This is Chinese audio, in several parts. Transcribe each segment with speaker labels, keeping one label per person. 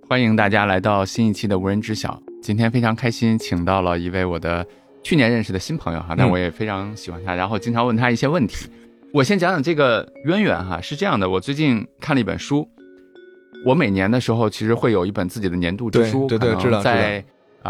Speaker 1: 欢迎大家来到新一期的无人知晓。今天非常开心，请到了一位我的去年认识的新朋友哈，但我也非常喜欢他，然后经常问他一些问题。我先讲讲这个渊源哈，是这样的，我最近看了一本书，我每年的时候其实会有一本自己的年度之书，
Speaker 2: 对，知道。
Speaker 1: 在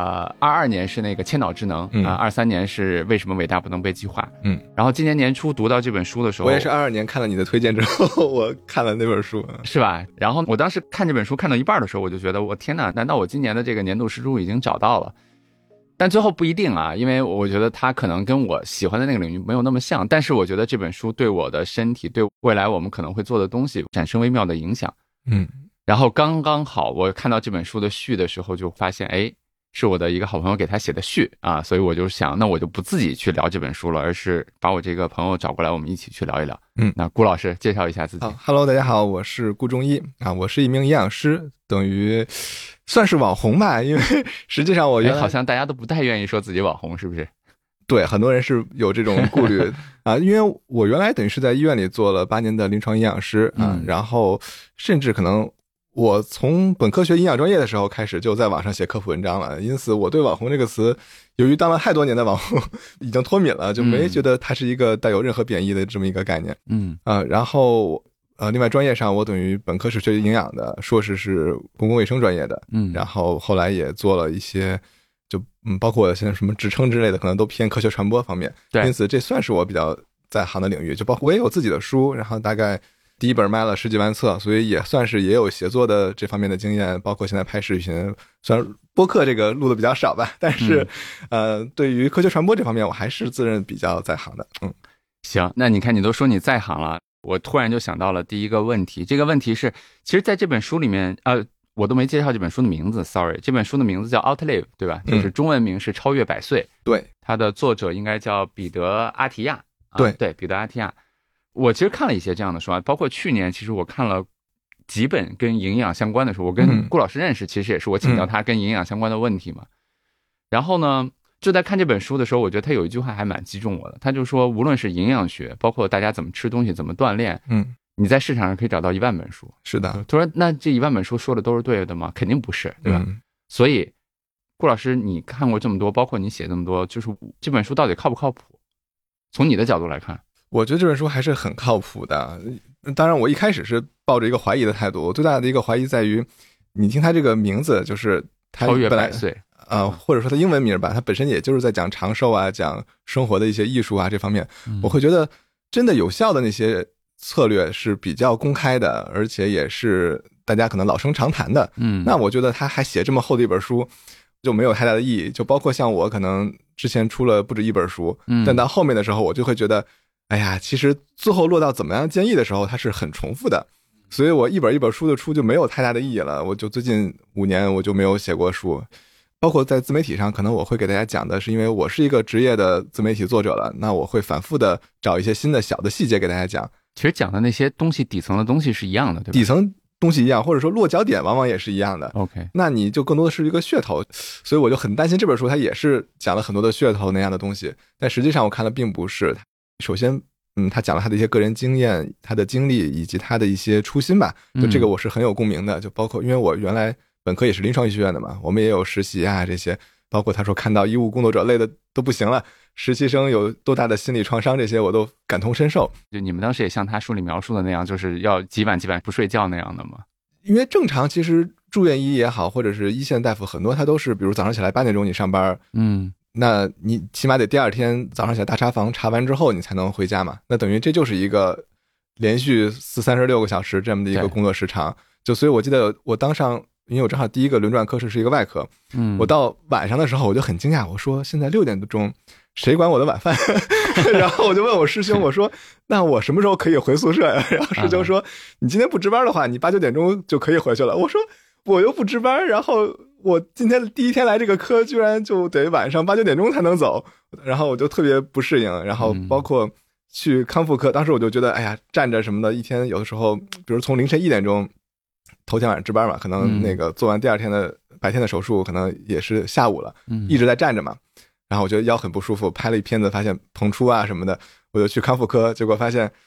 Speaker 1: 22年是那个千岛之能23年是为什么伟大不能被计划。然后今年年初读到这本书的时候，
Speaker 2: 我也是22年看了你的推荐之后我看了那本书，
Speaker 1: 是吧？然后我当时看这本书看到一半的时候，我就觉得我天哪，难道我今年的这个年度支书已经找到了？但最后不一定啊，因为我觉得它可能跟我喜欢的那个领域没有那么像，但是我觉得这本书对我的身体，对未来我们可能会做的东西产生微妙的影响。然后刚刚好我看到这本书的序的时候，就发现是我的一个好朋友给他写的序啊，所以我就想，那我就不自己去聊这本书了，而是把我这个朋友找过来，我们一起去聊一聊。那顾老师介绍一下自己。
Speaker 2: Hello， 大家好，我是顾中医啊，我是一名营养师，等于算是网红吧，因为实际上我
Speaker 1: 好像大家都不太愿意说自己网红，是不是？
Speaker 2: 对，很多人是有这种顾虑啊，因为我原来等于是在医院里做了8年的临床营养师啊，然后甚至可能我从本科学营养专业的时候开始就在网上写科普文章了，因此我对网红这个词，由于当了太多年的网红已经脱敏了，就没觉得它是一个带有任何贬义的这么一个概念。然后另外专业上我等于本科是学营养的，硕士是公共卫生专业的，然后后来也做了一些就包括现在什么职称之类的可能都偏科学传播方面，因此这算是我比较在行的领域，就包括我也有自己的书，然后大概第一本卖了10几万册，所以也算是也有写作的这方面的经验，包括现在拍视频，虽然播客这个录的比较少吧，但是对于科学传播这方面我还是自认比较在行的。
Speaker 1: 行，那你看你都说你在行了，我突然就想到了第一个问题，这个问题是其实在这本书里面我都没介绍这本书的名字 sorry， 这本书的名字叫 Outlive 对吧，就是中文名是超越100岁。
Speaker 2: 对，
Speaker 1: 它的作者应该叫彼得阿提亚。对，彼得阿提亚。我其实看了一些这样的书啊，包括去年其实我看了几本跟营养相关的书，我跟顾老师认识其实也是我请教他跟营养相关的问题嘛。然后呢就在看这本书的时候，我觉得他有一句话还蛮击中我的，他就说无论是营养学，包括大家怎么吃东西怎么锻炼，你在市场上可以找到1万本书。
Speaker 2: 是的。
Speaker 1: 他说那这1万本书说的都是对的吗？肯定不是，对吧？所以顾老师你看过这么多，包括你写这么多，就是这本书到底靠不靠谱？从你的角度来看，
Speaker 2: 我觉得这本书还是很靠谱的。当然我一开始是抱着一个怀疑的态度，我最大的一个怀疑在于你听它这个名字，就是它
Speaker 1: 超越100岁
Speaker 2: 或者说它英文名吧，它本身也就是在讲长寿啊，讲生活的一些艺术啊这方面，我会觉得真的有效的那些策略是比较公开的，而且也是大家可能老生常谈的。那我觉得他还写这么厚的一本书就没有太大的意义，就包括像我可能之前出了不止1本书，但到后面的时候我就会觉得哎呀，其实最后落到怎么样建议的时候它是很重复的，所以我一本书的出就没有太大的意义了。我就最近5年我就没有写过书，包括在自媒体上可能我会给大家讲的是因为我是一个职业的自媒体作者了，那我会反复的找一些新的小的细节给大家讲，
Speaker 1: 其实讲的那些东西底层的东西是一样的，对吧？
Speaker 2: 底层东西一样，或者说落脚点往往也是一样的。
Speaker 1: OK， 那
Speaker 2: 你就更多的是一个噱头，所以我就很担心这本书它也是讲了很多的噱头那样的东西，但实际上我看了并不是。首先他讲了他的一些个人经验，他的经历以及他的一些初心吧，就这个我是很有共鸣的。就包括因为我原来本科也是临床医学院的嘛，我们也有实习啊这些，包括他说看到医务工作者累的都不行了，实习生有多大的心理创伤，这些我都感同身受。
Speaker 1: 就你们当时也像他书里描述的那样，就是要几晚不睡觉那样的吗？
Speaker 2: 因为正常其实住院医也好，或者是一线大夫很多他都是比如早上起来8点钟你上班，那你起码得第二天早上起来大查房查完之后你才能回家嘛，那等于这就是一个连续36个小时这么的一个工作时长。就所以我记得我当上，因为我正好第一个轮转科室是一个外科，我到晚上的时候我就很惊讶，我说现在6点多钟谁管我的晚饭然后我就问我师兄，我说那我什么时候可以回宿舍呀？然后师兄说你今天不值班的话你8、9点钟就可以回去了。我说我又不值班，然后我今天第一天来这个科居然就得晚上8、9点钟才能走，然后我就特别不适应。然后包括去康复科，当时我就觉得哎呀站着什么的，一天有的时候比如从凌晨1点钟头天晚上值班嘛，可能那个做完第二天的白天的手术可能也是下午了，一直在站着嘛，然后我觉得腰很不舒服，拍了一片子发现膨出啊什么的，我就去康复科，结果发现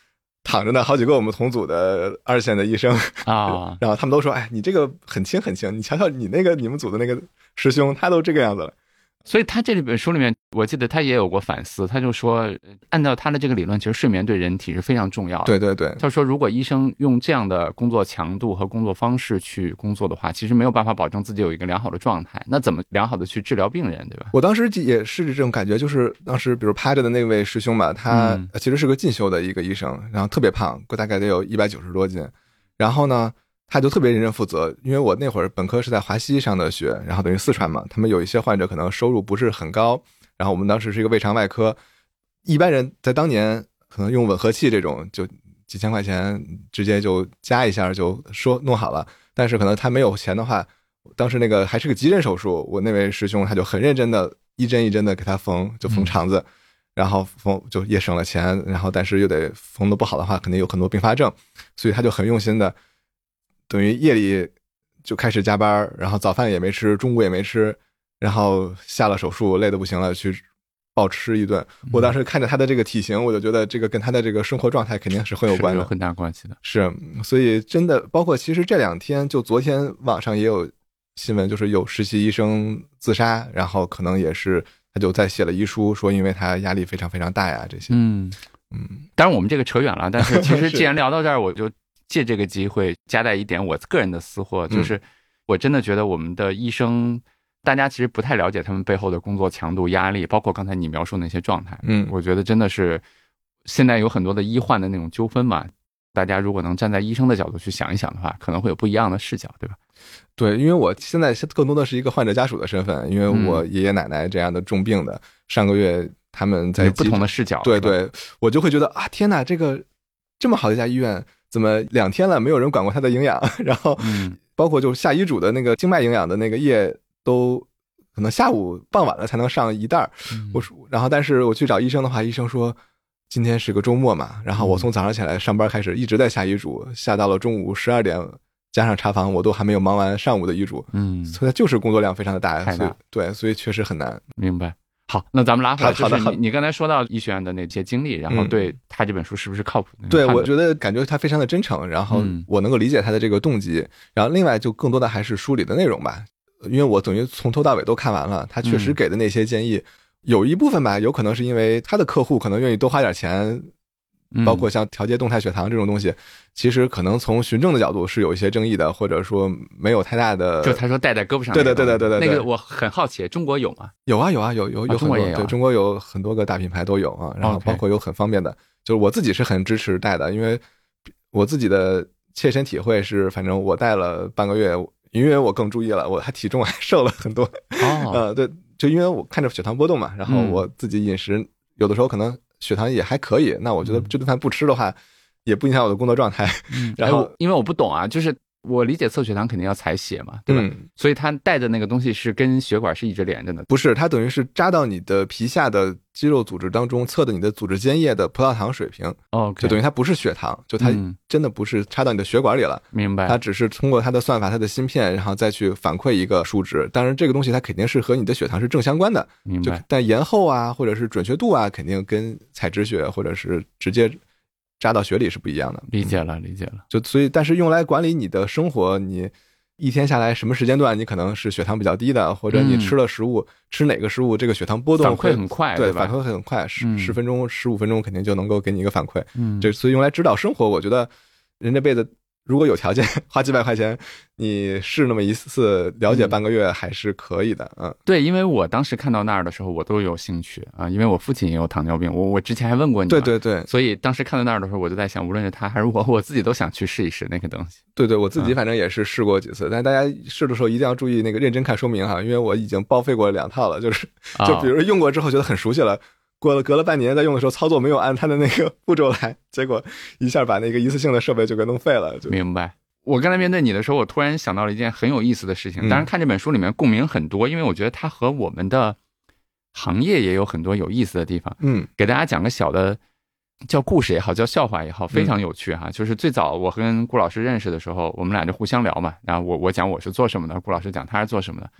Speaker 2: 躺着呢，好几个我们同组的2线的医生
Speaker 1: 啊，
Speaker 2: 然后他们都说，哎，你这个很轻很轻，你瞧瞧你们组的那个师兄，他都这个样子了。
Speaker 1: 所以他这本书里面，我记得他也有过反思，他就说，按照他的这个理论，其实睡眠对人体是非常重要的。
Speaker 2: 对对对，
Speaker 1: 他说，如果医生用这样的工作强度和工作方式去工作的话，其实没有办法保证自己有一个良好的状态。那怎么良好的去治疗病人，对吧？
Speaker 2: 我当时也是这种感觉，就是当时比如趴着的那位师兄吧，他其实是个进修的一个医生，然后特别胖，大概得有190多斤，然后呢。他就特别认真负责，因为我那会儿本科是在华西上的学，然后等于四川嘛，他们有一些患者可能收入不是很高，然后我们当时是一个胃肠外科，一般人在当年可能用吻合器这种就几千块钱直接就加一下就说弄好了，但是可能他没有钱的话，当时那个还是个急诊手术，我那位师兄他就很认真的一针一针的给他缝，就缝肠子，然后缝就也省了钱，然后但是又得缝的不好的话肯定有很多并发症，所以他就很用心的等于夜里就开始加班，然后早饭也没吃，中午也没吃，然后下了手术累得不行了去暴吃一顿。我当时看着他的这个体型，我就觉得这个跟他的这个生活状态肯定是很有关的，
Speaker 1: 有很大关系的。
Speaker 2: 是，所以真的包括其实这2天，就昨天网上也有新闻，就是有实习医生自杀，然后可能也是他就在写了遗书，说因为他压力非常非常大呀这些。
Speaker 1: 当然我们这个扯远了，但是其实既然聊到这儿，我就借这个机会夹带一点我个人的私货，就是我真的觉得我们的医生，大家其实不太了解他们背后的工作强度、压力，包括刚才你描述那些状态。我觉得真的是现在有很多的医患的那种纠纷嘛，大家如果能站在医生的角度去想一想的话，可能会有不一样的视角，对吧？
Speaker 2: 对，因为我现在更多的是一个患者家属的身份，因为我爷爷奶奶这样的重病的，上个月他们在
Speaker 1: 不同的视角，
Speaker 2: 对对，我就会觉得啊，天哪，这个这么好的一家医院。怎么2天了没有人管过他的营养？然后包括就下医嘱的那个静脉营养的那个液都可能下午傍晚了才能上1袋。我说，然后但是我去找医生的话，医生说今天是个周末嘛，然后我从早上起来上班开始一直在下医嘱，下到了中午12点，加上查房我都还没有忙完上午的医嘱。所以就是工作量非常的大，对，所以确实很难。
Speaker 1: 明白。好，那咱们拉回来，就是你刚才说到医学院的那些经历，然后对他这本书是不是靠谱？
Speaker 2: 对，我觉得感觉他非常的真诚，然后我能够理解他的这个动机，然后另外就更多的还是书里的内容吧，因为我等于从头到尾都看完了，他确实给的那些建议，有一部分吧，有可能是因为他的客户可能愿意多花点钱，包括像调节动态血糖这种东西，其实可能从循证的角度是有一些争议的，或者说没有太大的。
Speaker 1: 就他说戴胳膊上。
Speaker 2: 对，
Speaker 1: 那个我很好奇，中国有吗？
Speaker 2: 有啊，有很多，对，中国有很多个大品牌都有啊，然后包括有很方便的，就是我自己是很支持戴的，因为我自己的切身体会是，反正我戴了半个月，因为我更注意了，我还体重还瘦了很多。对，就因为我看着血糖波动嘛，然后我自己饮食有的时候可能血糖也还可以，那我觉得这顿饭不吃的话，也不影响我的工作状态。然后
Speaker 1: 因为我不懂啊，就是我理解测血糖肯定要采血嘛，对吧？所以它带的那个东西是跟血管是一直连着的。
Speaker 2: 不是，它等于是扎到你的皮下的肌肉组织当中，测的你的组织间液的葡萄糖水平。就等于它不是血糖，就它真的不是插到你的血管里了。
Speaker 1: 明白。
Speaker 2: 它只是通过它的算法、它的芯片，然后再去反馈一个数值。当然，这个东西它肯定是和你的血糖是正相关的。
Speaker 1: 明白。
Speaker 2: 但延后啊，或者是准确度啊，肯定跟采脂血或者是直接扎到血里是不一样的。
Speaker 1: 理解了。
Speaker 2: 就所以，但是用来管理你的生活，你一天下来什么时间段你可能是血糖比较低的，或者你吃了食物，吃哪个食物这个血糖波动
Speaker 1: 反馈很快，
Speaker 2: 对，反馈很快，10分钟、15分钟肯定就能够给你一个反馈。这所以用来指导生活，我觉得人这辈子如果有条件花几百块钱，你试那么一次，了解半个月还是可以的。
Speaker 1: 对，因为我当时看到那儿的时候，我都有兴趣啊，因为我父亲也有糖尿病，我之前还问过你。
Speaker 2: 对，
Speaker 1: 所以当时看到那儿的时候，我就在想，无论是他还是我自己都想去试一试那个东西。
Speaker 2: 对，我自己反正也是试过几次，但大家试的时候一定要注意那个认真看说明哈，因为我已经报废过2套了，就比如用过之后觉得很熟悉了。隔了半年再用的时候，操作没有按它的那个步骤来，结果一下把那个一次性的设备就给弄废了。
Speaker 1: 明白。我刚才面对你的时候，我突然想到了一件很有意思的事情。当然看这本书里面共鸣很多，因为我觉得它和我们的行业也有很多有意思的地方。给大家讲个小的叫故事也好，叫笑话也好，非常有趣哈。就是最早我跟顾老师认识的时候，我们俩就互相聊嘛，然后我讲我是做什么的，顾老师讲他是做什么的。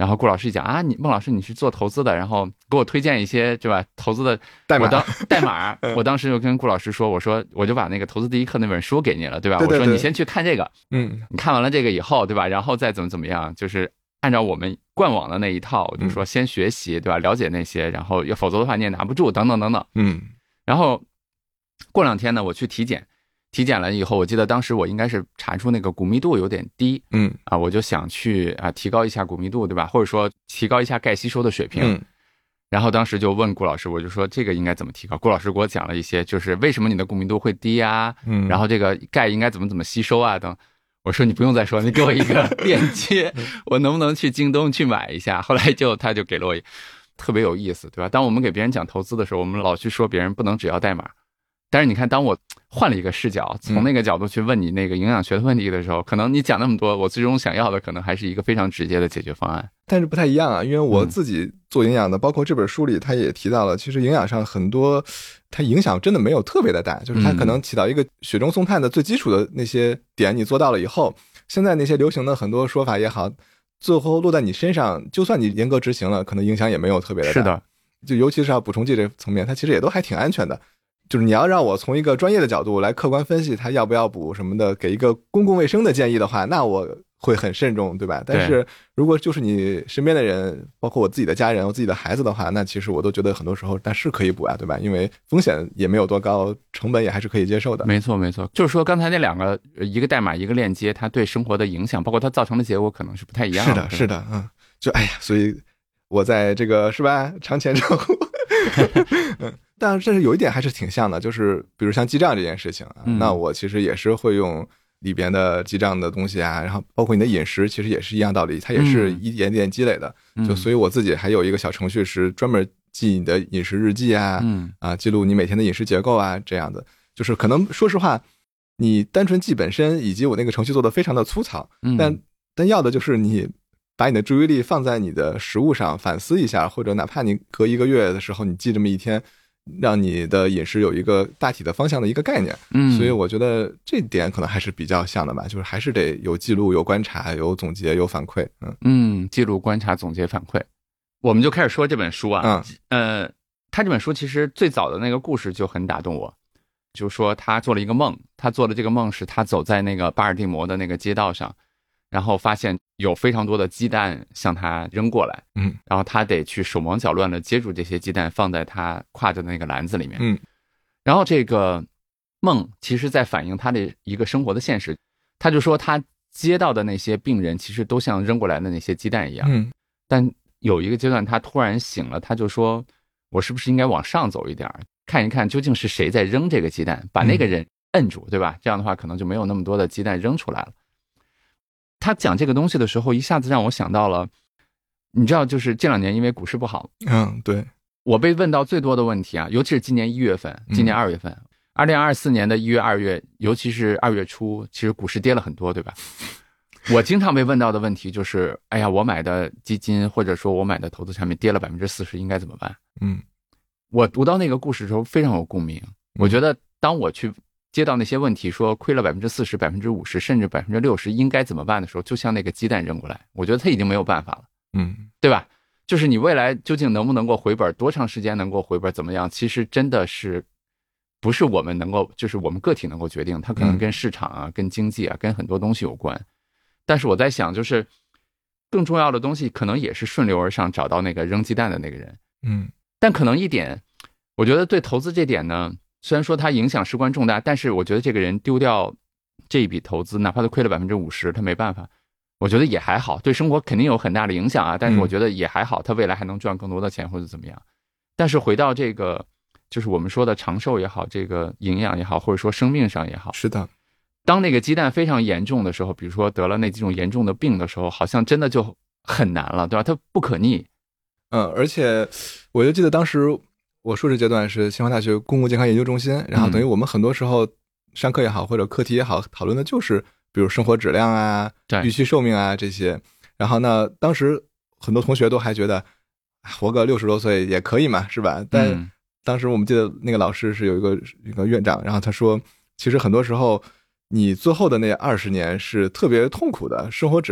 Speaker 1: 然后顾老师一讲啊，孟老师你是做投资的，然后给我推荐一些对吧投资的
Speaker 2: 代
Speaker 1: 码，我当时就跟顾老师说，我说我就把那个投资第一课那本书给你了，对吧？
Speaker 2: 对对对，
Speaker 1: 我说你先去看这个，
Speaker 2: 你
Speaker 1: 看完了这个以后，对吧？然后再怎么样，就是按照我们惯网的那一套，我就说先学习，对吧？了解那些，然后否则的话你也拿不住，等等等等。然后过2天呢，我去体检了以后，我记得当时我应该是查出那个骨密度有点低，我就想去提高一下骨密度，对吧？或者说提高一下钙吸收的水平。然后当时就问顾老师，我就说这个应该怎么提高？顾老师给我讲了一些，就是为什么你的骨密度会低啊？然后这个钙应该怎么吸收啊？等。我说你不用再说，你给我一个链接，我能不能去京东去买一下？后来他就给了我特别有意思，对吧？当我们给别人讲投资的时候，我们老去说别人不能只要代码。但是你看，当我换了一个视角，从那个角度去问你那个营养学的问题的时候，可能你讲那么多，我最终想要的可能还是一个非常直接的解决方案。
Speaker 2: 但是不太一样啊，因为我自己做营养的，包括这本书里他也提到了，其实营养上很多它影响真的没有特别的大，就是它可能起到一个雪中送炭的最基础的那些点你做到了以后，现在那些流行的很多说法也好，最后落在你身上，就算你严格执行了，可能影响也没有特别的大。
Speaker 1: 是的，
Speaker 2: 就尤其是要补充剂这层面，它其实也都还挺安全的。就是你要让我从一个专业的角度来客观分析它要不要补什么的，给一个公共卫生的建议的话，那我会很慎重，对吧？但是如果就是你身边的人，包括我自己的家人，我自己的孩子的话，那其实我都觉得很多时候但是可以补啊，对吧？因为风险也没有多高，成本也还是可以接受的。
Speaker 1: 没错没错，就是说刚才那两个，一个代码一个链接，它对生活的影响，包括它造成的结果可能是不太一样的。
Speaker 2: 是的，就哎呀，所以我在这个是吧，长前长后。但是有一点还是挺像的，就是比如像记账这件事情啊，那我其实也是会用里边的记账的东西啊，然后包括你的饮食其实也是一样道理，它也是一点点积累的。就所以我自己还有一个小程序是专门记你的饮食日记啊，记录你每天的饮食结构啊，这样的。就是可能说实话，你单纯记本身以及我那个程序做的非常的粗糙，但要的就是你把你的注意力放在你的食物上，反思一下，或者哪怕你隔1个月的时候你记这么一天，让你的饮食有一个大体的方向的一个概念。所以我觉得这点可能还是比较像的吧，就是还是得有记录、有观察、有总结、有反馈。
Speaker 1: 记录、观察、总结、反馈。我们就开始说这本书啊。他这本书其实最早的那个故事就很打动我，就是说他做了一个梦，他做的这个梦是他走在那个巴尔的摩的那个街道上，然后发现有非常多的鸡蛋向他扔过来，然后他得去手忙脚乱的接住这些鸡蛋，放在他挎着的那个篮子里面，然后这个梦其实在反映他的一个生活的现实，他就说他接到的那些病人其实都像扔过来的那些鸡蛋一样，但有一个阶段他突然醒了，他就说我是不是应该往上走一点，看一看究竟是谁在扔这个鸡蛋，把那个人摁住，对吧？这样的话可能就没有那么多的鸡蛋扔出来了。他讲这个东西的时候，一下子让我想到了，你知道，就是这2年因为股市不好，
Speaker 2: 对，
Speaker 1: 我被问到最多的问题啊，尤其是今年1月份，今年2月份，2024年的1月、2月，尤其是2月初，其实股市跌了很多，对吧？我经常被问到的问题就是，哎呀，我买的基金或者说我买的投资产品跌了40%，应该怎么办？我读到那个故事的时候非常有共鸣，我觉得当我去接到那些问题说亏了40%、50%甚至60%应该怎么办的时候，就像那个鸡蛋扔过来，我觉得它已经没有办法了，对吧？就是你未来究竟能不能够回本，多长时间能够回本，怎么样，其实真的是不是我们能够，就是我们个体能够决定，它可能跟市场啊、跟经济啊、跟很多东西有关。但是我在想，就是更重要的东西可能也是顺流而上找到那个扔鸡蛋的那个人，但可能一点，我觉得对投资这点呢，虽然说它影响事关重大，但是我觉得这个人丢掉这一笔投资，哪怕他亏了50%，他没办法，我觉得也还好，对生活肯定有很大的影响啊，但是我觉得也还好，他未来还能赚更多的钱或者怎么样。但是回到这个，就是我们说的长寿也好，这个营养也好，或者说生命上也好，
Speaker 2: 是的。
Speaker 1: 当那个鸡蛋非常严重的时候，比如说得了那几种严重的病的时候，好像真的就很难了，对吧？它不可逆。
Speaker 2: 而且我就记得当时我硕士阶段是清华大学公共健康研究中心，然后等于我们很多时候上课也好或者课题也好，讨论的就是比如生活质量啊、预期寿命啊这些。然后呢，当时很多同学都还觉得活个60多岁也可以嘛，是吧？但当时我们记得那个老师是有一个院长，然后他说，其实很多时候你最后的那20年是特别痛苦的，生活质量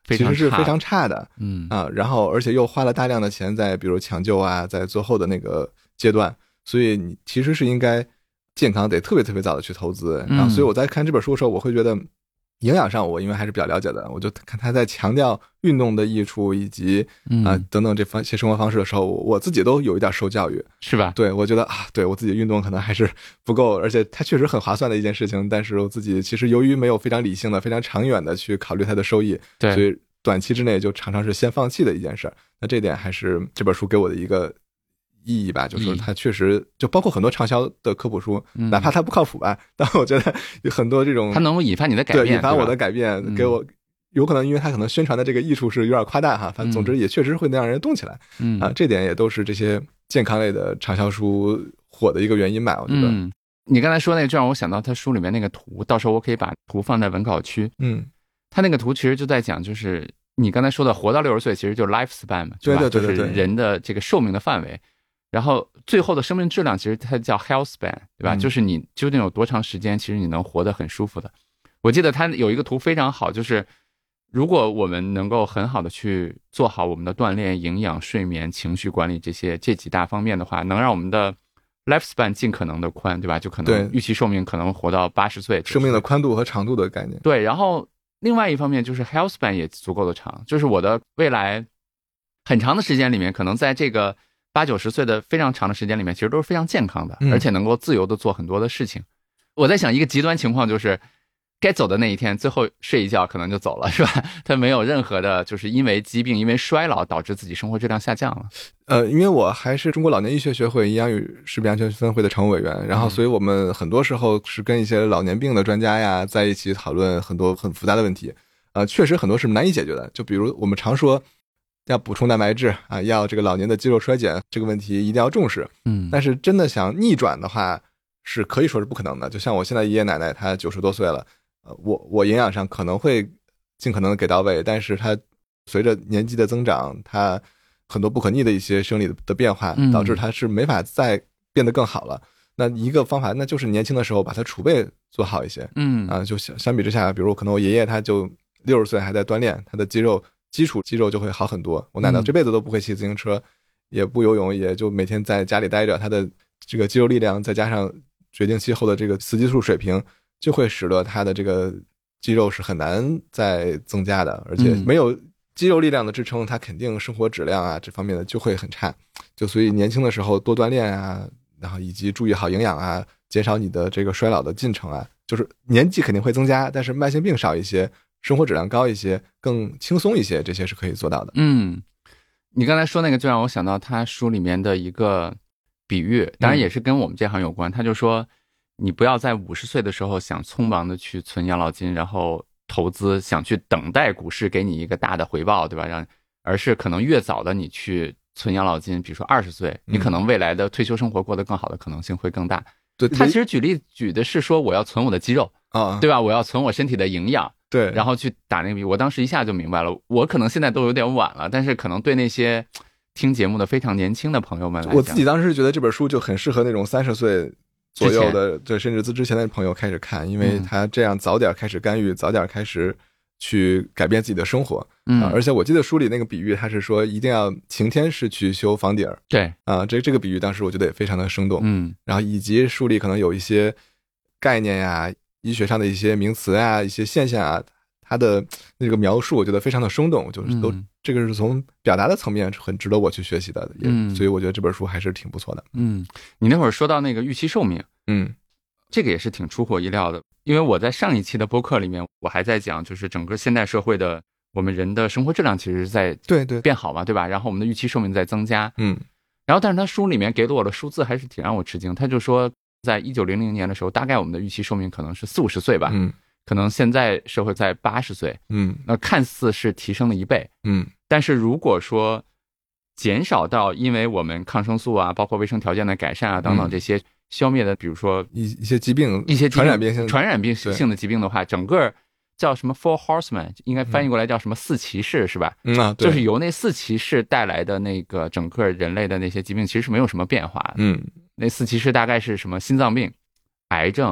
Speaker 2: 其实是非常差的。然后而且又花了大量的钱在比如抢救啊，在最后的那个阶段，所以你其实是应该健康得特别特别早的去投资。然后所以我在看这本书的时候，我会觉得营养上我因为还是比较了解的，我就看他在强调运动的益处以及等等这些生活方式的时候，我自己都有一点受教育，
Speaker 1: 是吧？
Speaker 2: 对，我觉得对我自己运动可能还是不够，而且它确实很划算的一件事情，但是我自己其实由于没有非常理性的非常长远的去考虑它的收益，
Speaker 1: 对，
Speaker 2: 所以短期之内就常常是先放弃的一件事。那这点还是这本书给我的一个意义吧，就是它确实就包括很多畅销的科普书，哪怕它不靠谱吧，但我觉得有很多这种
Speaker 1: 它能够引发你的改变，
Speaker 2: 对，引发我的改变，给我有可能因为它可能宣传的这个益处是有点夸大哈，反正总之也确实会让人动起来。这点也都是这些健康类的畅销书火的一个原因吧，我觉得。
Speaker 1: 你刚才说那个就让我想到他书里面那个图，到时候我可以把图放在文稿区。他那个图其实就在讲，就是你刚才说的活到60岁，其实就是 lifespan 嘛，
Speaker 2: 对，
Speaker 1: 就是人的这个寿命的范围。然后最后的生命质量其实它叫 health span， 对吧？就是你究竟有多长时间，其实你能活得很舒服的。我记得他有一个图非常好，就是如果我们能够很好的去做好我们的锻炼、营养、睡眠、情绪管理这几大方面的话，能让我们的 lifespan 尽可能的宽，对吧？就可能预期寿命可能活到80岁，
Speaker 2: 生命的宽度和长度的概念。
Speaker 1: 对，然后另外一方面就是 health span 也足够的长，就是我的未来很长的时间里面，可能在这个80-90岁的非常长的时间里面，其实都是非常健康的，而且能够自由的做很多的事情。我在想一个极端情况就是该走的那一天，最后睡一觉可能就走了，是吧？他没有任何的就是因为疾病、因为衰老导致自己生活质量下降了。
Speaker 2: 因为我还是中国老年医学学会营养与食品安全分会的常务委员，然后所以我们很多时候是跟一些老年病的专家呀在一起讨论很多很复杂的问题。确实很多是难以解决的，就比如我们常说要补充蛋白质啊，要这个老年的肌肉衰减这个问题一定要重视。但是真的想逆转的话，是可以说是不可能的。就像我现在爷爷奶奶他90多岁了，我营养上可能会尽可能的给到位，但是他随着年纪的增长，他很多不可逆的一些生理的变化，导致他是没法再变得更好了。那一个方法，那就是年轻的时候把他储备做好一些。就相比之下，比如可能我爷爷他就60岁还在锻炼，他的基础肌肉就会好很多。我奶奶这辈子都不会骑自行车，也不游泳，也就每天在家里待着，他的这个肌肉力量再加上绝经期后的这个雌激素水平，就会使得他的这个肌肉是很难再增加的，而且没有肌肉力量的支撑，他肯定生活质量啊这方面的就会很差。就所以年轻的时候多锻炼啊，然后以及注意好营养啊，减少你的这个衰老的进程啊，就是年纪肯定会增加，但是慢性病少一些，生活质量高一些，更轻松一些，这些是可以做到的。
Speaker 1: 你刚才说那个就让我想到他书里面的一个比喻，当然也是跟我们这行有关。他就说你不要在50岁的时候想匆忙的去存养老金，然后投资，想去等待股市给你一个大的回报，对吧？而是可能越早的你去存养老金，比如说20岁，你可能未来的退休生活过得更好的可能性会更大。
Speaker 2: 对，
Speaker 1: 他其实举的是说我要存我的肌肉对吧？我要存我身体的营养。
Speaker 2: 对，
Speaker 1: 然后去打那个比，我当时一下就明白了。我可能现在都有点晚了，但是可能对那些听节目的非常年轻的朋友们来讲，
Speaker 2: 我自己当时觉得这本书就很适合那种30岁左右的，对，甚至之前的朋友开始看，因为他这样早点开始干预，早点开始去改变自己的生活。而且我记得书里那个比喻，他是说一定要晴天是去修房顶。
Speaker 1: 对
Speaker 2: 这个比喻当时我觉得也非常的生动。然后以及书里可能有一些概念呀，医学上的一些名词啊，一些现象啊，它的那个描述我觉得非常的生动，就是这个是从表达的层面很值得我去学习的，所以我觉得这本书还是挺不错的。
Speaker 1: 你那会儿说到那个预期寿命，这个也是挺出乎我意料的，因为我在上一期的播客里面我还在讲，就是整个现代社会的我们人的生活质量其实是在变好嘛，对吧？然后我们的预期寿命在增加，然后但是他书里面给了我的数字还是挺让我吃惊，他就说在1900年的时候，大概我们的预期寿命可能是40-50岁吧，可能现在社会在80岁，那看似是提升了1倍，但是如果说减少到因为我们抗生素啊，包括卫生条件的改善啊等等这些消灭的，比如说
Speaker 2: 一些疾病，传染病性
Speaker 1: 的疾病的话，整个叫什么 Four Horsemen， 应该翻译过来叫什么4骑士是吧？
Speaker 2: 对，
Speaker 1: 就是由那4骑士带来的那个整个人类的那些疾病，其实是没有什么变化的。那4骑士大概是什么心脏病、癌症、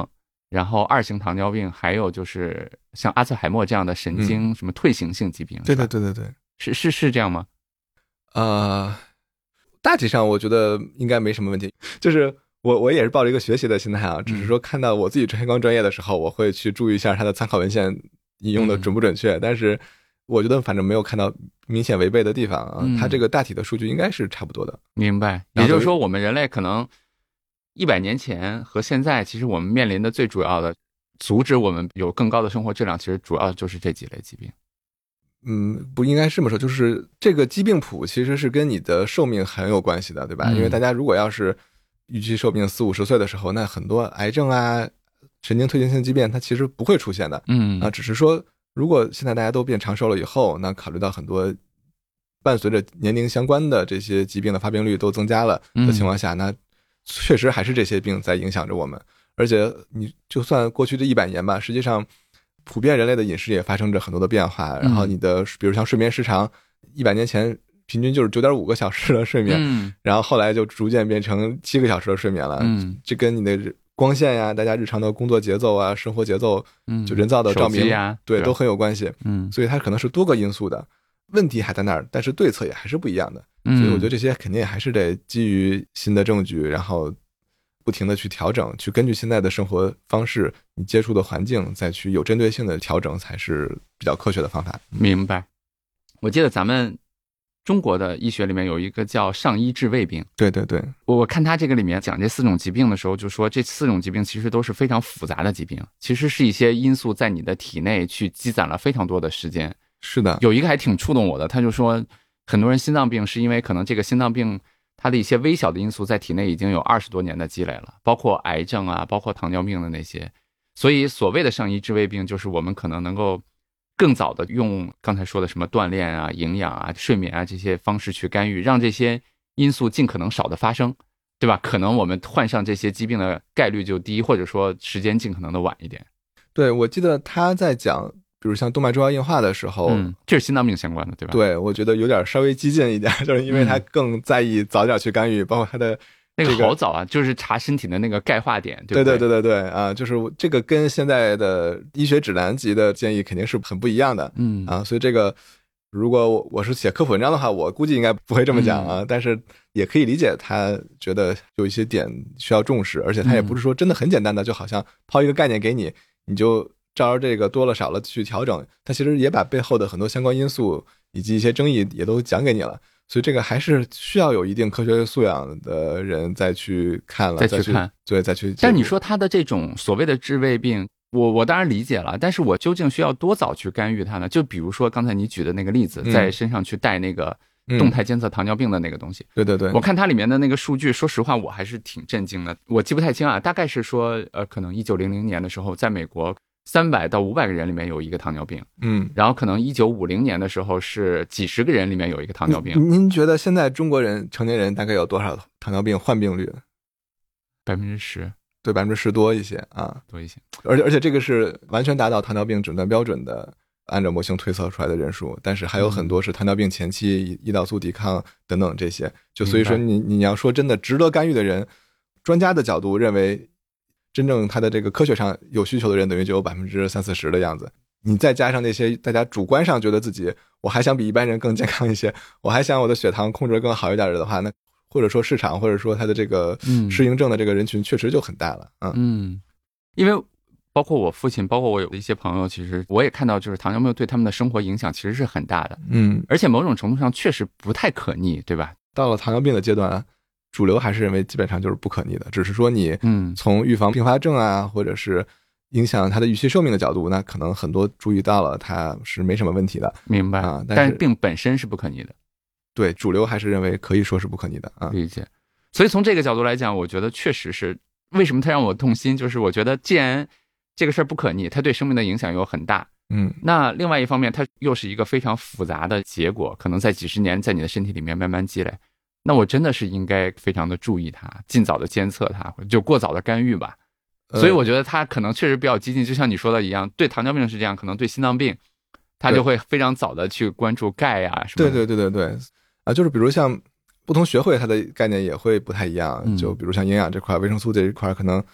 Speaker 1: 然后2型糖尿病，还有就是像阿兹海默这样的神经什么退行性疾病。
Speaker 2: 对对对对对，
Speaker 1: 是这样吗？
Speaker 2: 大体上我觉得应该没什么问题。就是我也是抱着一个学习的心态啊，只是说看到我自己相关专业的时候，我会去注意一下它的参考文献引用的准不准确。但是我觉得反正没有看到明显违背的地方啊，它这个大体的数据应该是差不多的。
Speaker 1: 明白。也就是说，我们人类可能100年前和现在，其实我们面临的最主要的阻止我们有更高的生活质量，其实主要就是这几类疾病。
Speaker 2: 不应该这么说，就是这个疾病谱其实是跟你的寿命很有关系的，对吧？因为大家如果要是预期寿命40-50岁的时候，那很多癌症啊、神经退行性疾病它其实不会出现的。只是说如果现在大家都变长寿了以后，那考虑到很多伴随着年龄相关的这些疾病的发病率都增加了的情况下，那确实还是这些病在影响着我们。而且你就算过去的100年吧，实际上普遍人类的饮食也发生着很多的变化，然后你的比如像睡眠时长，100年前平均就是9.5个小时的睡眠，然后后来就逐渐变成7个小时的睡眠了。这跟你的光线呀、大家日常的工作节奏啊、生活节奏，就人造的照明对都很有关系。所以它可能是多个因素的，问题还在那儿，但是对策也还是不一样的。所以我觉得这些肯定还是得基于新的证据，然后不停的去调整，去根据现在的生活方式、你接触的环境，再去有针对性的调整，才是比较科学的方法。
Speaker 1: 明白。我记得咱们中国的医学里面有一个叫上医治未病。
Speaker 2: 对对对，
Speaker 1: 我看他这个里面讲这4种疾病的时候，就说这4种疾病其实都是非常复杂的疾病，其实是一些因素在你的体内去积攒了非常多的时间。
Speaker 2: 是的，
Speaker 1: 有一个还挺触动我的，他就说很多人心脏病是因为可能这个心脏病它的一些微小的因素在体内已经有20多年的积累了，包括癌症啊，包括糖尿病的那些。所以所谓的上医治未病，就是我们可能能够更早的用刚才说的什么锻炼啊、营养啊、睡眠啊这些方式去干预，让这些因素尽可能少的发生，对吧？可能我们患上这些疾病的概率就低，或者说时间尽可能的晚一点。
Speaker 2: 对，我记得他在讲比如像动脉粥样硬化的时候，
Speaker 1: 这是心脏病相关的，对吧？
Speaker 2: 对，我觉得有点稍微激进一点，就是因为他更在意早点去干预，包括他的
Speaker 1: 那个好早啊，就是查身体的那个钙化点，对不
Speaker 2: 对？对对对对对啊，就是这个跟现在的医学指南级的建议肯定是很不一样的，所以这个如果我是写科普文章的话，我估计应该不会这么讲啊，但是也可以理解他觉得有一些点需要重视，而且他也不是说真的很简单的，就好像抛一个概念给你，你就照着这个多了少了去调整，他其实也把背后的很多相关因素以及一些争议也都讲给你了，所以这个还是需要有一定科学素养的人再去看了，再去看，对，再去。
Speaker 1: 但你说他的这种所谓的治未病，我当然理解了，但是我究竟需要多早去干预它呢？就比如说刚才你举的那个例子，在身上去带那个动态监测糖尿病的那个东西，
Speaker 2: 对对对，
Speaker 1: 我看它里面的那个数据，说实话我还是挺震惊的，我记不太清啊，大概是说可能1900年的时候，在美国300到500个人里面有一个糖尿病，然后可能1950年的时候是几十个人里面有一个糖尿病。
Speaker 2: 您觉得现在中国人成年人大概有多少糖尿病患病率
Speaker 1: ？10%，
Speaker 2: 对，10%多一些啊，
Speaker 1: 多一些。
Speaker 2: 而且这个是完全达到糖尿病诊断标准的，按照模型推测出来的人数，但是还有很多是糖尿病前期、胰岛素抵抗等等这些。就所以说你要说真的值得干预的人，专家的角度认为，真正他的这个科学上有需求的人，等于就有30-40%的样子。你再加上那些大家主观上觉得自己我还想比一般人更健康一些，我还想我的血糖控制得更好一点的话，那或者说市场或者说他的这个适应症的这个人群确实就很大了。
Speaker 1: 因为包括我父亲，包括我有一些朋友，其实我也看到就是糖尿病对他们的生活影响其实是很大的。而且某种程度上确实不太可逆，对吧？
Speaker 2: 到了糖尿病的阶段，主流还是认为基本上就是不可逆的，只是说你从预防并发症啊，或者是影响它的预期寿命的角度，那可能很多注意到了它是没什么问题的。
Speaker 1: 明白
Speaker 2: 啊，
Speaker 1: 但是病本身是不可逆的。
Speaker 2: 对，主流还是认为可以说是不可逆的啊。
Speaker 1: 理解。所以从这个角度来讲，我觉得确实是为什么它让我痛心，就是我觉得既然这个事儿不可逆，它对生命的影响又很大。那另外一方面，它又是一个非常复杂的结果，可能在几十年在你的身体里面慢慢积累。那我真的是应该非常的注意它，尽早的监测它，就过早的干预吧。所以我觉得它可能确实比较激进，就像你说的一样，对糖尿病是这样，可能对心脏病，它就会非常早的去关注钙啊什么的。
Speaker 2: 对对对对对啊，就是比如像不同学会它的概念也会不太一样，就比如像营养这块、维生素这一块，可能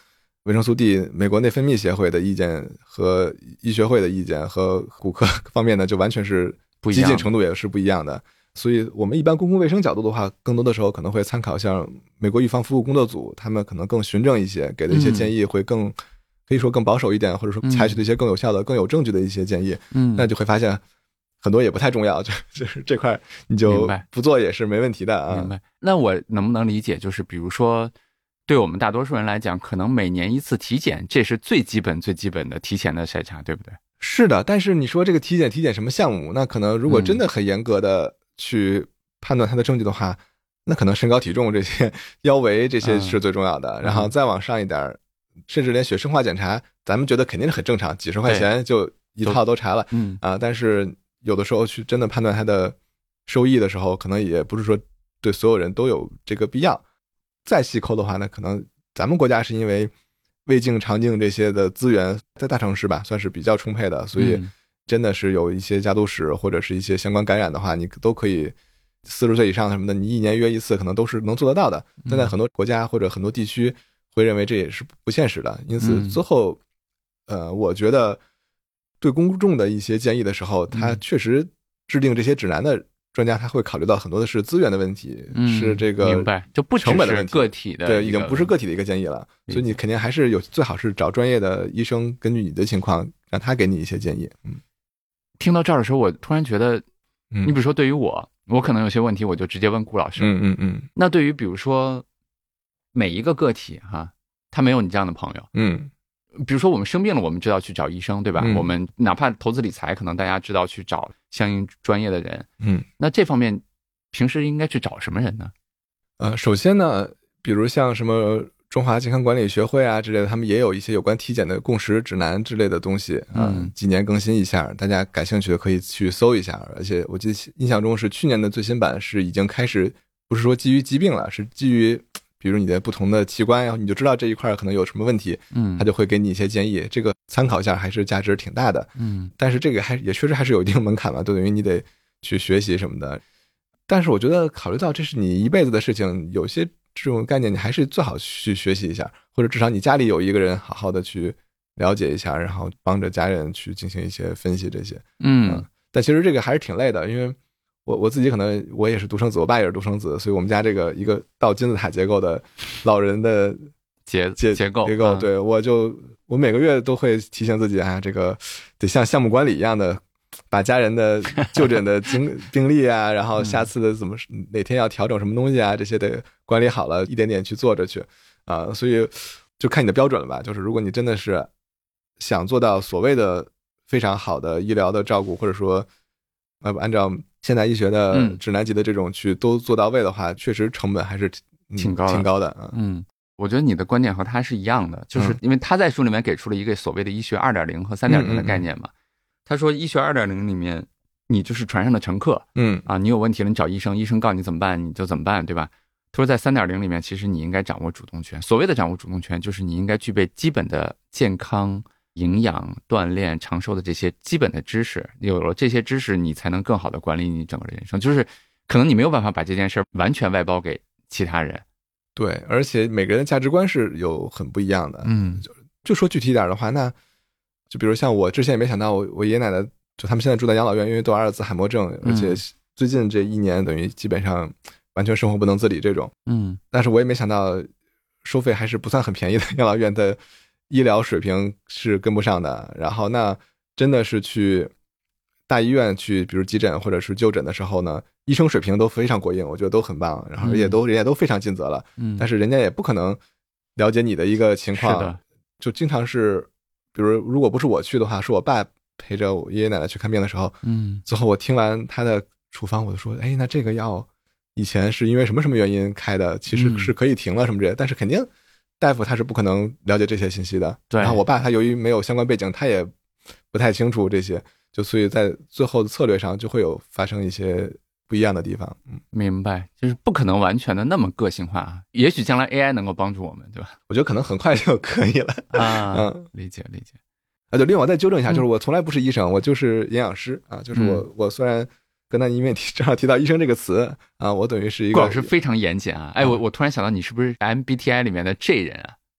Speaker 2: 维生素 D 美国内分泌协会的意见和医学会的意见和骨科方面呢，就完全是激进程度也是不一样的。所以我们一般公共卫生角度的话，更多的时候可能会参考像美国预防服务工作组，他们可能更循正一些，给的一些建议会更可以说更保守一点，或者说采取的一些更有效的、更有证据的一些建议。那就会发现很多也不太重要，就是这块你就不做也是没问题的啊。
Speaker 1: 明白。那我能不能理解，就是比如说对我们大多数人来讲，可能每年一次体检，这是最基本的提前的筛查，对不对？
Speaker 2: 是的，但是你说这个体检什么项目，那可能如果真的很严格的去判断它的证据的话，那可能身高体重这些腰围这些是最重要的，然后再往上一点，甚至连血生化检查咱们觉得肯定是很正常，几十块钱就一套都查了但是有的时候去真的判断它的收益的时候，可能也不是说对所有人都有这个必要。再细抠的话呢，可能咱们国家是因为胃镜肠镜这些的资源在大城市吧算是比较充沛的，所以真的是有一些家族史或者是一些相关感染的话，你都可以40岁以上什么的，你一年约一次可能都是能做得到的。但在很多国家或者很多地区会认为这也是不现实的，因此最后我觉得对公众的一些建议的时候，他确实制定这些指南的专家他会考虑到很多的是资源的问题，是这个
Speaker 1: 明白，就不只是个体的，
Speaker 2: 对，已经不是个体的一个建议了，所以你肯定还是最好是找专业的医生，根据你的情况让他给你一些建议。
Speaker 1: 听到这儿的时候，我突然觉得，你比如说对于我可能有些问题我就直接问顾老师，那对于比如说每一个个体哈，他没有你这样的朋友，比如说我们生病了，我们知道去找医生，对吧？我们哪怕投资理财，可能大家知道去找相应专业的人。那这方面平时应该去找什么人呢？
Speaker 2: 首先呢，比如像什么中华健康管理学会啊之类的，他们也有一些有关体检的共识指南之类的东西几年更新一下，大家感兴趣的可以去搜一下。而且我记得印象中是去年的最新版是已经开始，不是说基于疾病了，是基于比如你的不同的器官，然后你就知道这一块可能有什么问题，他就会给你一些建议，这个参考一下还是价值挺大的。但是这个也确实还是有一定门槛嘛，就等于你得去学习什么的。但是我觉得考虑到这是你一辈子的事情，有些这种概念你还是最好去学习一下，或者至少你家里有一个人好好的去了解一下，然后帮着家人去进行一些分析这些。但其实这个还是挺累的，因为我自己可能我也是独生子，我爸也是独生子，所以我们家这个一个倒金字塔结构的老人的结构，对，我每个月都会提醒自己这个得像项目管理一样的，把家人的就诊的病历啊，然后下次的哪天要调整什么东西啊，这些得管理好了，一点点去做着去所以就看你的标准了吧。就是如果你真的是想做到所谓的非常好的医疗的照顾，或者说按照现代医学的指南级的这种去都做到位的话，确实成本还是挺高的。
Speaker 1: 我觉得你的观点和他是一样的，就是因为他在书里面给出了一个所谓的医学 2.0 和 3.0 的概念嘛。他说医学 2.0 里面你就是船上的乘客，你有问题了你找医生，医生告诉你怎么办你就怎么办，对吧？他说在 3.0 里面其实你应该掌握主动权，所谓的掌握主动权就是你应该具备基本的健康营养锻炼长寿的这些基本的知识，有了这些知识你才能更好的管理你整个人生，就是可能你没有办法把这件事完全外包给其他人。
Speaker 2: 对，而且每个人的价值观是有很不一样的。就说具体一点的话，那就比如像我之前也没想到我爷爷奶奶就他们现在住在养老院，因为都阿尔兹海默症，而且最近这1年等于基本上完全生活不能自理这种。但是我也没想到收费还是不算很便宜的，养老院的医疗水平是跟不上的。然后那真的是去大医院去比如急诊或者是就诊的时候呢，医生水平都非常过硬，我觉得都很棒，然后人家都非常尽责了。但是人家也不可能了解你的一个情况，就经常是比如如果不是我去的话，是我爸陪着我爷爷奶奶去看病的时候，最后我听完他的处方，我就说那这个药以前是因为什么什么原因开的，其实是可以停了什么之类的，但是肯定大夫他是不可能了解这些信息的。
Speaker 1: 对，
Speaker 2: 然后我爸他由于没有相关背景，他也不太清楚这些，就所以在最后的策略上就会有发生一些不一样的地方。
Speaker 1: 明白，就是不可能完全的那么个性化，也许将来 AI 能够帮助我们，对吧？
Speaker 2: 我觉得可能很快就可以了
Speaker 1: 理解
Speaker 2: 就另外我再纠正一下，就是我从来不是医生，我就是营养师就是我虽然跟他因为正好提到医生这个词我等于是一个
Speaker 1: 顾老师非常严谨我突然想到你是不是 MBTI 里面的 J 人啊？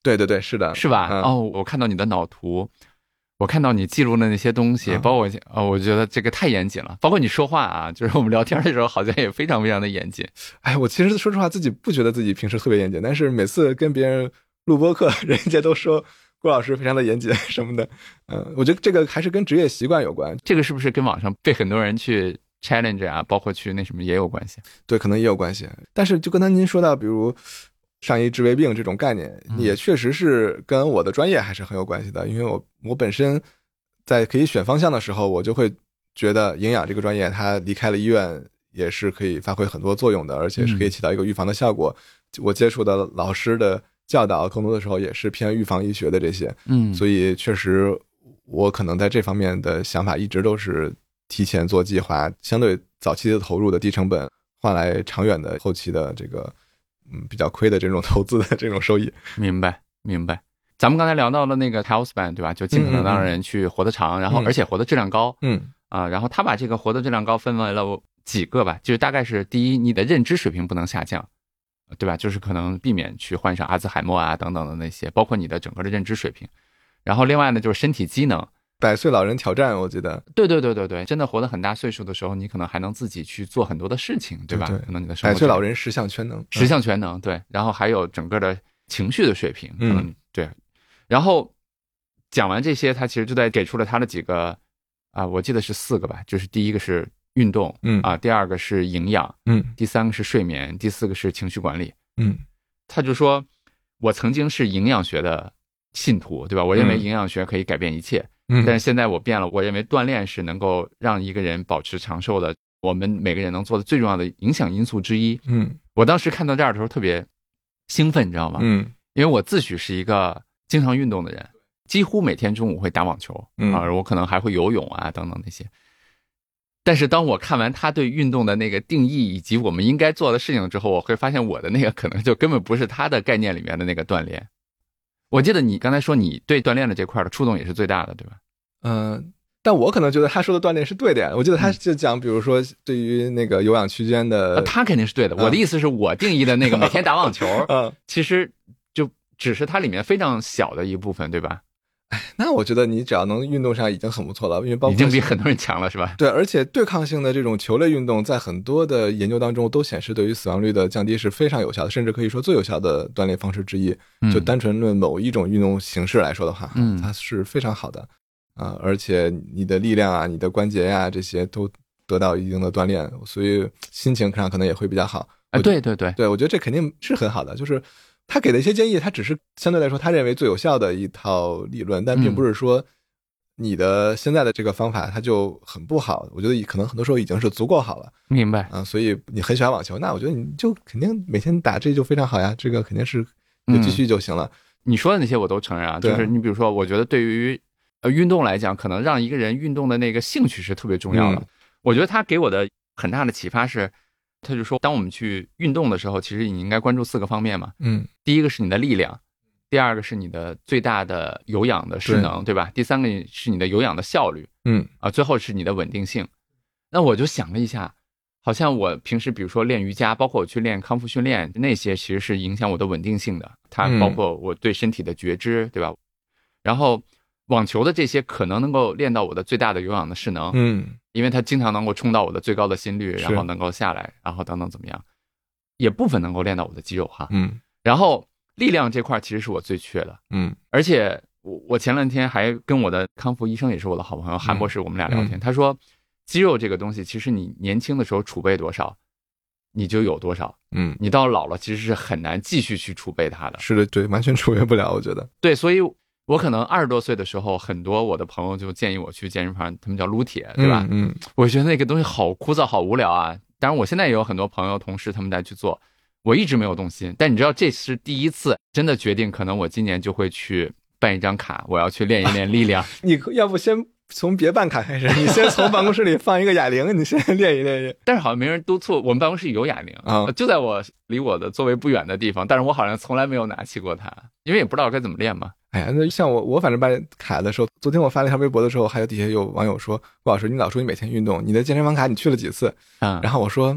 Speaker 2: 对对对，是的，
Speaker 1: 是吧？我看到你的脑图，我看到你记录的那些东西，包括我觉得这个太严谨了。包括你说话啊，就是我们聊天的时候，好像也非常非常的严谨。
Speaker 2: 哎，我其实说实话，自己不觉得自己平时特别严谨，但是每次跟别人录播课，人家都说郭老师非常的严谨什么的。我觉得这个还是跟职业习惯有关。
Speaker 1: 这个是不是跟网上被很多人去 challenge 啊，包括去那什么也有关系？
Speaker 2: 对，可能也有关系。但是就刚才您说到，比如上医治未病这种概念，也确实是跟我的专业还是很有关系的。因为我本身在可以选方向的时候，我就会觉得营养这个专业，它离开了医院也是可以发挥很多作用的，而且是可以起到一个预防的效果。我接触的老师的教导更多的时候也是偏预防医学的这些，所以确实我可能在这方面的想法一直都是提前做计划，相对早期的投入的低成本换来长远的后期的这个比较亏的这种投资的这种收益。
Speaker 1: 明白。咱们刚才聊到了那个 healthspan 对吧？就尽可能让人去活得长，然后而且活得质量高。然后他把这个活得质量高分为了几个吧，就是大概是第一，你的认知水平不能下降，对吧？就是可能避免去患上阿兹海默啊等等的那些，包括你的整个的认知水平。然后另外呢，就是身体机能。
Speaker 2: 100岁老人挑战，我记得。
Speaker 1: 对，真的活得很大岁数的时候，你可能还能自己去做很多的事情，对吧？
Speaker 2: 对，
Speaker 1: 可能你的生活
Speaker 2: 100岁老人十项全能，
Speaker 1: 对。然后还有整个的情绪的水平，对。然后讲完这些，他其实就在给出了他的几个我记得是4个吧，就是第一个是运动，第二个是营养，第三个是睡眠，第4个是情绪管理，他就说我曾经是营养学的信徒，对吧？我认为营养学可以改变一切，但是现在我变了，我认为锻炼是能够让一个人保持长寿的，我们每个人能做的最重要的影响因素之一。我当时看到这儿的时候特别兴奋，你知道吗？因为我自诩是一个经常运动的人，几乎每天中午会打网球我可能还会游泳啊等等那些。但是当我看完他对运动的那个定义以及我们应该做的事情之后，我会发现我的那个可能就根本不是他的概念里面的那个锻炼。我记得你刚才说你对锻炼的这块的触动也是最大的，对吧？
Speaker 2: 但我可能觉得他说的锻炼是对的呀。我记得他就讲，比如说对于那个有氧区间的，
Speaker 1: 他肯定是对的。我的意思是我定义的那个每天打网球，其实就只是它里面非常小的一部分，对吧？
Speaker 2: 那我觉得你只要能运动上已经很不错了，因为包括
Speaker 1: 已经比很多人强了，是吧？
Speaker 2: 对，而且对抗性的这种球类运动，在很多的研究当中都显示对于死亡率的降低是非常有效的，甚至可以说最有效的锻炼方式之一。就单纯论某一种运动形式来说的话，它是非常好的而且你的力量啊、你的关节呀这些都得到一定的锻炼，所以心情上可能也会比较好。
Speaker 1: 对，
Speaker 2: 我觉得这肯定是很好的，就是他给的一些建议，他只是相对来说他认为最有效的一套理论，但并不是说你的现在的这个方法它就很不好。我觉得可能很多时候已经是足够好了。
Speaker 1: 明白
Speaker 2: 所以你很喜欢网球，那我觉得你就肯定每天打这就非常好呀，这个肯定是就继续就行了。
Speaker 1: 你说的那些我都承认就是你比如说，我觉得对于运动来讲，可能让一个人运动的那个兴趣是特别重要的。我觉得他给我的很大的启发是，他就说当我们去运动的时候，其实你应该关注4个方面嘛。第一个是你的力量，第二个是你的最大的有氧的势能， 对吧？第三个是你的有氧的效率，最后是你的稳定性。那我就想了一下，好像我平时比如说练瑜伽，包括我去练康复训练，那些其实是影响我的稳定性的，它包括我对身体的觉知，对吧？然后网球的这些可能能够练到我的最大的有氧的势能，因为它经常能够冲到我的最高的心率，然后能够下来，然后等等怎么样，也部分能够练到我的肌肉哈。然后力量这块其实是我最缺的，而且我前2天还跟我的康复医生，也是我的好朋友韩博士，我们俩聊天，他说肌肉这个东西，其实你年轻的时候储备多少，你就有多少，你到老了其实是很难继续去储备它的。
Speaker 2: 是的，对，完全储备不了，我觉得。
Speaker 1: 对，所以我可能20多岁的时候，很多我的朋友就建议我去健身房，他们叫撸铁，对吧？我觉得那个东西好枯燥，好无聊啊。当然，我现在也有很多朋友、同事他们在去做，我一直没有动心。但你知道，这是第一次真的决定，可能我今年就会去办一张卡，我要去练一练力量。
Speaker 2: 你要不先从别办卡开始，你先从办公室里放一个哑铃，你先练一练。
Speaker 1: 但是好像没人督促，我们办公室有哑铃就在我离我的座位不远的地方，但是我好像从来没有拿起过它，因为也不知道该怎么练嘛。
Speaker 2: 哎呀，那像我反正办卡的时候，昨天我发了一条微博的时候，还有底下有网友说，郭老师，你老说你每天运动，你的健身房卡你去了几次？然后我说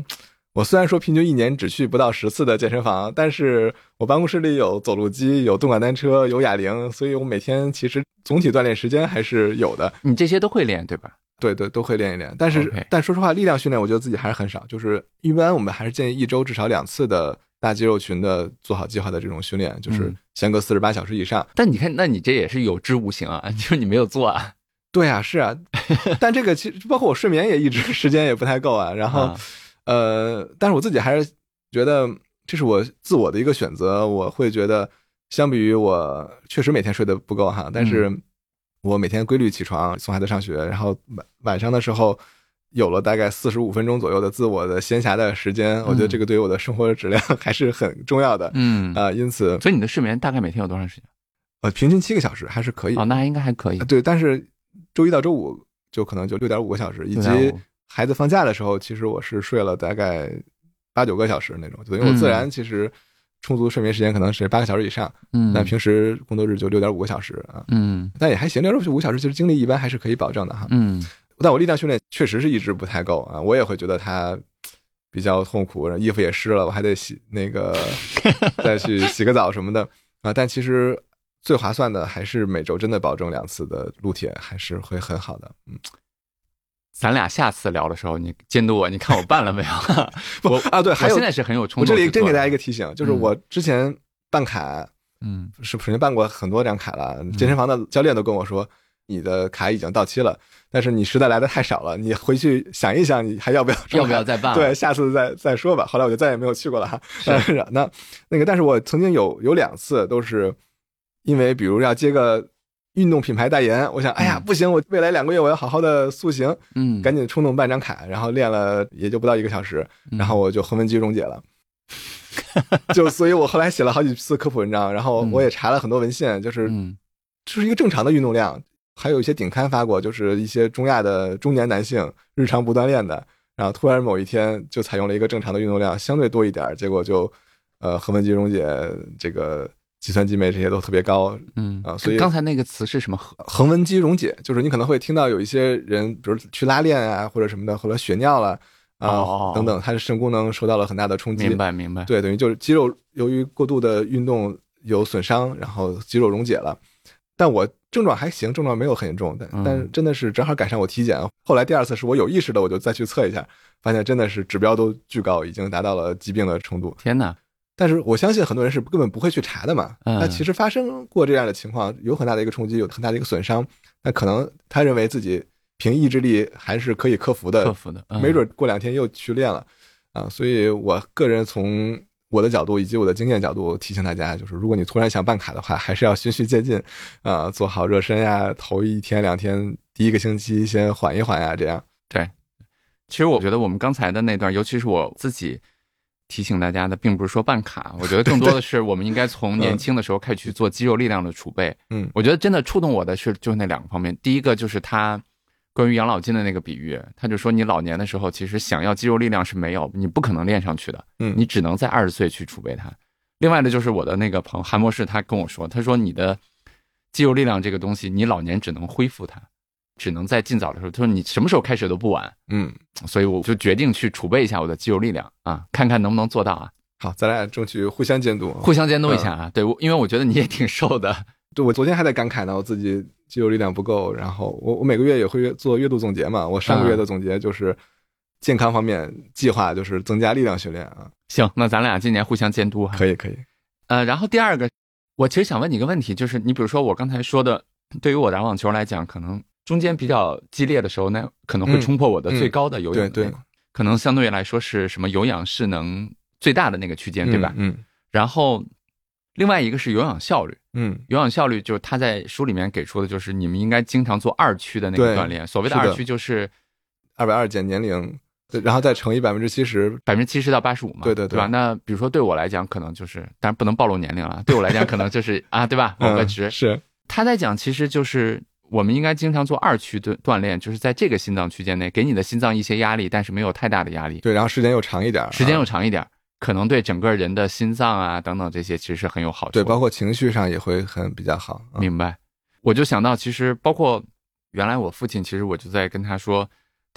Speaker 2: 我虽然说平均1年只去不到10次的健身房，但是我办公室里有走路机，有动感单车，有哑铃，所以我每天其实总体锻炼时间还是有的。
Speaker 1: 你这些都会练对吧？
Speaker 2: 对对，都会练一练。但是、
Speaker 1: Okay.
Speaker 2: 但说实话，力量训练我觉得自己还是很少，就是一般我们还是建议1周至少2次的大肌肉群的做好计划的这种训练，就是相隔48小时以上。
Speaker 1: 但你看，那你这也是有知无行啊，就是你没有做啊。
Speaker 2: 对啊，是啊，但这个其实包括我睡眠也一直时间也不太够啊。然后，但是我自己还是觉得这是我自我的一个选择。我会觉得，相比于我确实每天睡得不够哈，但是我每天规律起床送孩子上学，然后晚上的时候有了大概45分钟左右的自我的闲暇的时间，我觉得这个对于我的生活质量还是很重要的。因此，
Speaker 1: 所以你的睡眠大概每天有多长时间？
Speaker 2: 平均7个小时还是可以。
Speaker 1: 哦，那应该还可以。
Speaker 2: 对，但是周一到周五就可能就6.5个小时，以及孩子放假的时候，其实我是睡了大概8、9个小时那种，等于我自然其实充足睡眠时间可能是8个小时以上。那平时工作日就6.5个小时啊。但也还行，6.5个小时其实精力一般还是可以保证的哈。但我力量训练确实是一直不太够啊，我也会觉得它比较痛苦，衣服也湿了，我还得再去洗个澡什么的啊。但其实最划算的还是每周真的保证2次的撸铁，还是会很好的。
Speaker 1: 咱俩下次聊的时候，你监督我，你看我办了没有？
Speaker 2: 对，还有
Speaker 1: 我现在是很有冲动。
Speaker 2: 我这里真给大家一个提醒，就是我之前办卡，首先办过很多张卡了，健身房的教练都跟我说，你的卡已经到期了，但是你实在来的太少了，你回去想一想，你还要不要
Speaker 1: 再办？
Speaker 2: 对，下次再说吧。后来我就再也没有去过了哈。但是我曾经有2次都是因为比如要接个运动品牌代言，我想哎呀不行，我未来2个月我要好好的塑形，赶紧冲动办张卡，然后练了也就不到1个小时，然后我就横纹肌溶解了。所以我后来写了好几次科普文章，然后我也查了很多文献，就是一个正常的运动量。还有一些顶刊发过，就是一些中亚的中年男性日常不锻炼的，然后突然某一天就采用了一个正常的运动量，相对多一点，结果就横纹肌溶解，这个肌酸激酶这些都特别高。所以
Speaker 1: 刚才那个词是什么？
Speaker 2: 横纹肌溶解，就是你可能会听到有一些人，比如去拉练啊或者什么的，或者血尿了等等，他的肾功能受到了很大的冲击。
Speaker 1: 明白。
Speaker 2: 对，等于就是肌肉由于过度的运动有损伤，然后肌肉溶解了。但我症状还行，症状没有很严重，但真的是正好赶上我体检。后来第2次是我有意识的，我就再去测一下，发现真的是指标都巨高，已经达到了疾病的程度。
Speaker 1: 天哪！
Speaker 2: 但是我相信很多人是根本不会去查的嘛。那其实发生过这样的情况，有很大的一个冲击，有很大的一个损伤，那可能他认为自己凭意志力还是可以克服的，没准过2天又去练了啊。所以我个人从我的角度以及我的经验角度提醒大家，就是如果你突然想办卡的话，还是要循序渐进做好热身呀，头1天2天，第1个星期先缓一缓呀，这样。
Speaker 1: 对，其实我觉得我们刚才的那段，尤其是我自己提醒大家的，并不是说办卡，我觉得更多的是我们应该从年轻的时候开始去做肌肉力量的储备。我觉得真的触动我的就是那2个方面。第一个就是他关于养老金的那个比喻，他就说你老年的时候其实想要肌肉力量是没有，你不可能练上去的，你只能在20岁去储备它。另外的就是我的那个朋友韩博士，他跟我说，他说你的肌肉力量这个东西，你老年只能恢复它，只能在尽早的时候，他说你什么时候开始都不晚。所以我就决定去储备一下我的肌肉力量啊，看看能不能做到啊。
Speaker 2: 好，咱俩争取互相监督
Speaker 1: 一下啊。对，因为我觉得你也挺瘦的。
Speaker 2: 对，我昨天还在感慨呢，我自己肌肉力量不够，然后我每个月也会做月度总结嘛，我上个月的总结就是健康方面计划就是增加力量训练啊。
Speaker 1: 行，那咱俩今年互相监督哈。
Speaker 2: 可以。
Speaker 1: 然后第2个，我其实想问你一个问题，就是你比如说我刚才说的，对于我打网球来讲，可能中间比较激烈的时候呢，可能会冲破我的最高的有氧
Speaker 2: 对，
Speaker 1: 可能相对来说是什么有氧势能最大的那个区间，对吧？然后另外一个是有氧效率。有氧效率就是他在书里面给出的，就是你们应该经常做2区的那个锻炼。所谓的2区就是
Speaker 2: 220减年龄，然后再乘以
Speaker 1: 70%，70%到85%嘛。
Speaker 2: 对
Speaker 1: 吧？那比如说对我来讲，可能就是，当然不能暴露年龄了。对我来讲，可能就是对吧？某个值
Speaker 2: 是
Speaker 1: 他在讲，其实就是我们应该经常做2区的锻炼，就是在这个心脏区间内给你的心脏一些压力，但是没有太大的压力。
Speaker 2: 对，然后时间又长一点，
Speaker 1: 可能对整个人的心脏啊等等这些其实是很有好处。
Speaker 2: 对，包括情绪上也会比较好。
Speaker 1: 明白。我就想到，其实包括原来我父亲，其实我就在跟他说，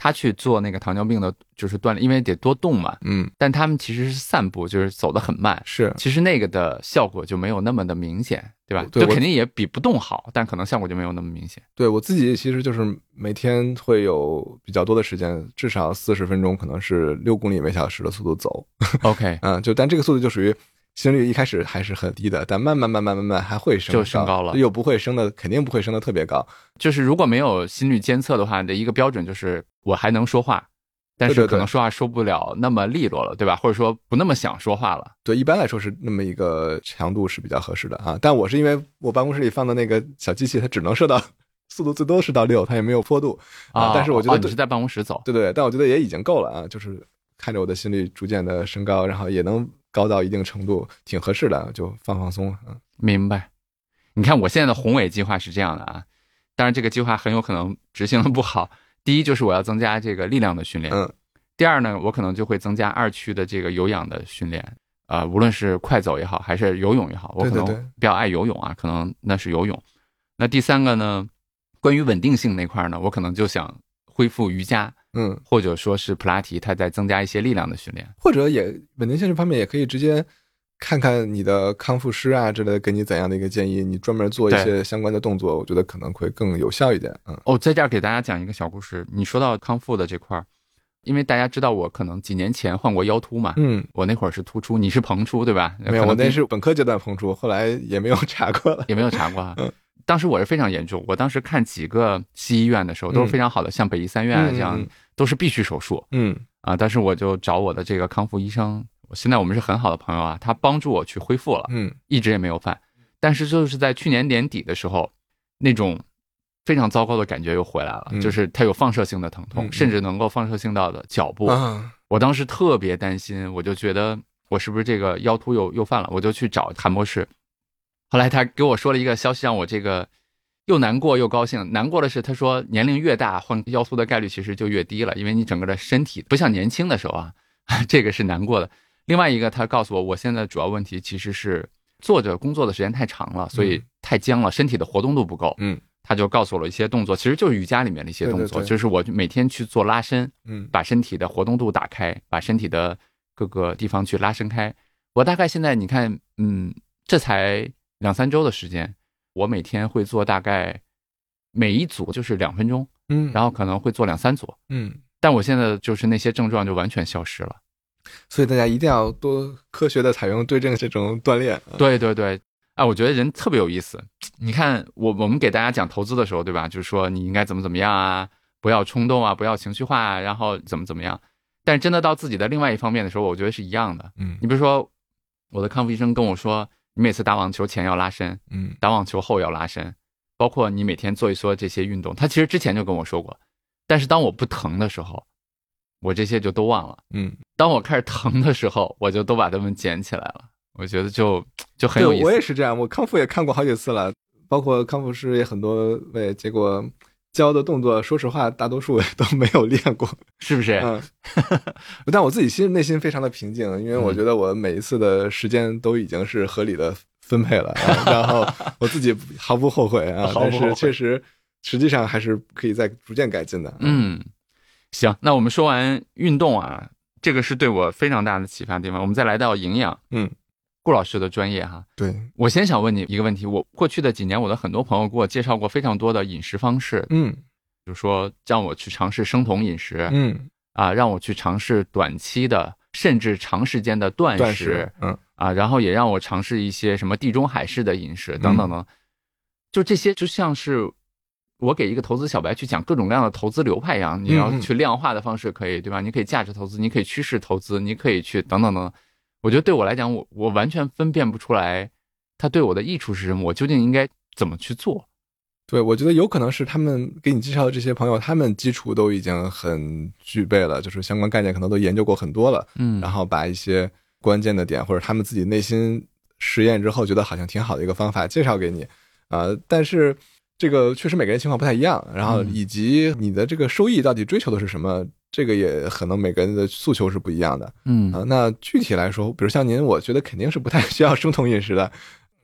Speaker 1: 他去做那个糖尿病的就是锻炼，因为得多动嘛，但他们其实是散步，就是走得很慢，
Speaker 2: 是，
Speaker 1: 其实那个的效果就没有那么的明显，对吧？
Speaker 2: 对，
Speaker 1: 就肯定也比不动好，但可能效果就没有那么明显。
Speaker 2: 对，我自己其实就是每天会有比较多的时间，至少40分钟，可能是6公里每小时的速度走。
Speaker 1: OK，
Speaker 2: 但这个速度就属于心率一开始还是很低的，但慢慢还会升高，
Speaker 1: 就升高了，
Speaker 2: 又不会升的，肯定不会升的特别高。
Speaker 1: 就是如果没有心率监测的话，的一个标准就是我还能说话，但是可能说话说不了那么利落了，对吧？或者说不那么想说话了。
Speaker 2: 对，一般来说是那么一个强度是比较合适的啊。但我是因为我办公室里放的那个小机器，它只能设到速度最多是到6，它也没有坡度啊。但是我觉得
Speaker 1: 你是在办公室走，
Speaker 2: 对，但我觉得也已经够了啊，就是看着我的心率逐渐的升高，然后也能高到一定程度，挺合适的，就放松。
Speaker 1: 明白。你看我现在的宏伟计划是这样的啊，当然这个计划很有可能执行的不好。第一就是我要增加这个力量的训练，第二呢，我可能就会增加2区的这个有氧的训练，无论是快走也好，还是游泳也好，我可能比较爱游泳啊，可能那是游泳。那第三个呢，关于稳定性那块呢，我可能就想恢复瑜伽，或者说是普拉提，它再增加一些力量的训练，
Speaker 2: 或者也稳定性这方面也可以直接看看你的康复师啊之类的给你怎样的一个建议，你专门做一些相关的动作，我觉得可能会更有效一点。
Speaker 1: 在这儿给大家讲一个小故事。你说到康复的这块，因为大家知道我可能几年前患过腰突嘛，我那会儿是突出，你是膨出对吧？
Speaker 2: 没有，我那是本科阶段膨出，后来也没有查过了，
Speaker 1: 也没有查过。当时我是非常严重，我当时看几个西医院的时候都是非常好的，像北医3院啊这样都是必须手术。但是我就找我的这个康复医生，现在我们是很好的朋友啊，他帮助我去恢复了，一直也没有犯。但是就是在去年年底的时候，那种非常糟糕的感觉又回来了，就是它有放射性的疼痛，甚至能够放射性到的脚部。我当时特别担心，我就觉得我是不是这个腰突又犯了，我就去找韩博士。后来他给我说了一个消息，让我这个又难过又高兴。难过的是他说年龄越大患腰突的概率其实就越低了，因为你整个的身体不像年轻的时候啊，这个是难过的。另外一个他告诉我现在主要问题其实是坐着工作的时间太长了，所以太僵了，身体的活动度不够。他就告诉我了一些动作，其实就是瑜伽里面的一些动作，
Speaker 2: 对，
Speaker 1: 就是我每天去做拉伸，把身体的活动度打开，把身体的各个地方去拉伸开。我大概现在你看，这才2-3周的时间，我每天会做大概每一组就是2分钟，然后可能会做2-3组，但我现在就是那些症状就完全消失了。
Speaker 2: 所以大家一定要多科学的采用对症这种锻炼。
Speaker 1: 对，我觉得人特别有意思。你看我们给大家讲投资的时候，对吧？就是说你应该怎么样啊，不要冲动啊，不要情绪化啊，然后怎么样。但是真的到自己的另外一方面的时候，我觉得是一样的。你比如说我的康复医生跟我说，你每次打网球前要拉伸，打网球后要拉伸，包括你每天做一做这些运动，他其实之前就跟我说过。但是当我不疼的时候，我这些就都忘了。当我开始疼的时候，我就都把它们捡起来了。我觉得就很有意思。
Speaker 2: 我也是这样，我康复也看过好几次了，包括康复师也很多位，结果教的动作说实话大多数都没有练过，
Speaker 1: 是不是？
Speaker 2: 但我自己内心非常的平静，因为我觉得我每一次的时间都已经是合理的分配了，然后我自己毫不后悔啊。但是确实实际上还是可以再逐渐改进的。
Speaker 1: 行，那我们说完运动啊，这个是对我非常大的启发的地方。我们再来到营养，顾老师的专业哈。对，我先想问你一个问题，我过去的几年，我的很多朋友给我介绍过非常多的饮食方式，比如说让我去尝试生酮饮食，让我去尝试短期的甚至长时间的断食，然后也让我尝试一些什么地中海式的饮食等等等，就这些就像是我给一个投资小白去讲各种各样的投资流派一样，你要去量化的方式可以，对吧？你可以价值投资，你可以趋势投资，你可以去等等等。我觉得对我来讲，我完全分辨不出来它对我的益处是什么，我究竟应该怎么去做。
Speaker 2: 对，我觉得有可能是他们给你介绍的这些朋友，他们基础都已经很具备了，就是相关概念可能都研究过很多了，然后把一些关键的点或者他们自己内心实验之后觉得好像挺好的一个方法介绍给你，但是这个确实每个人情况不太一样，然后以及你的这个收益到底追求的是什么，这个也可能每个人的诉求是不一样的。那具体来说，比如像您，我觉得肯定是不太需要生酮饮食的。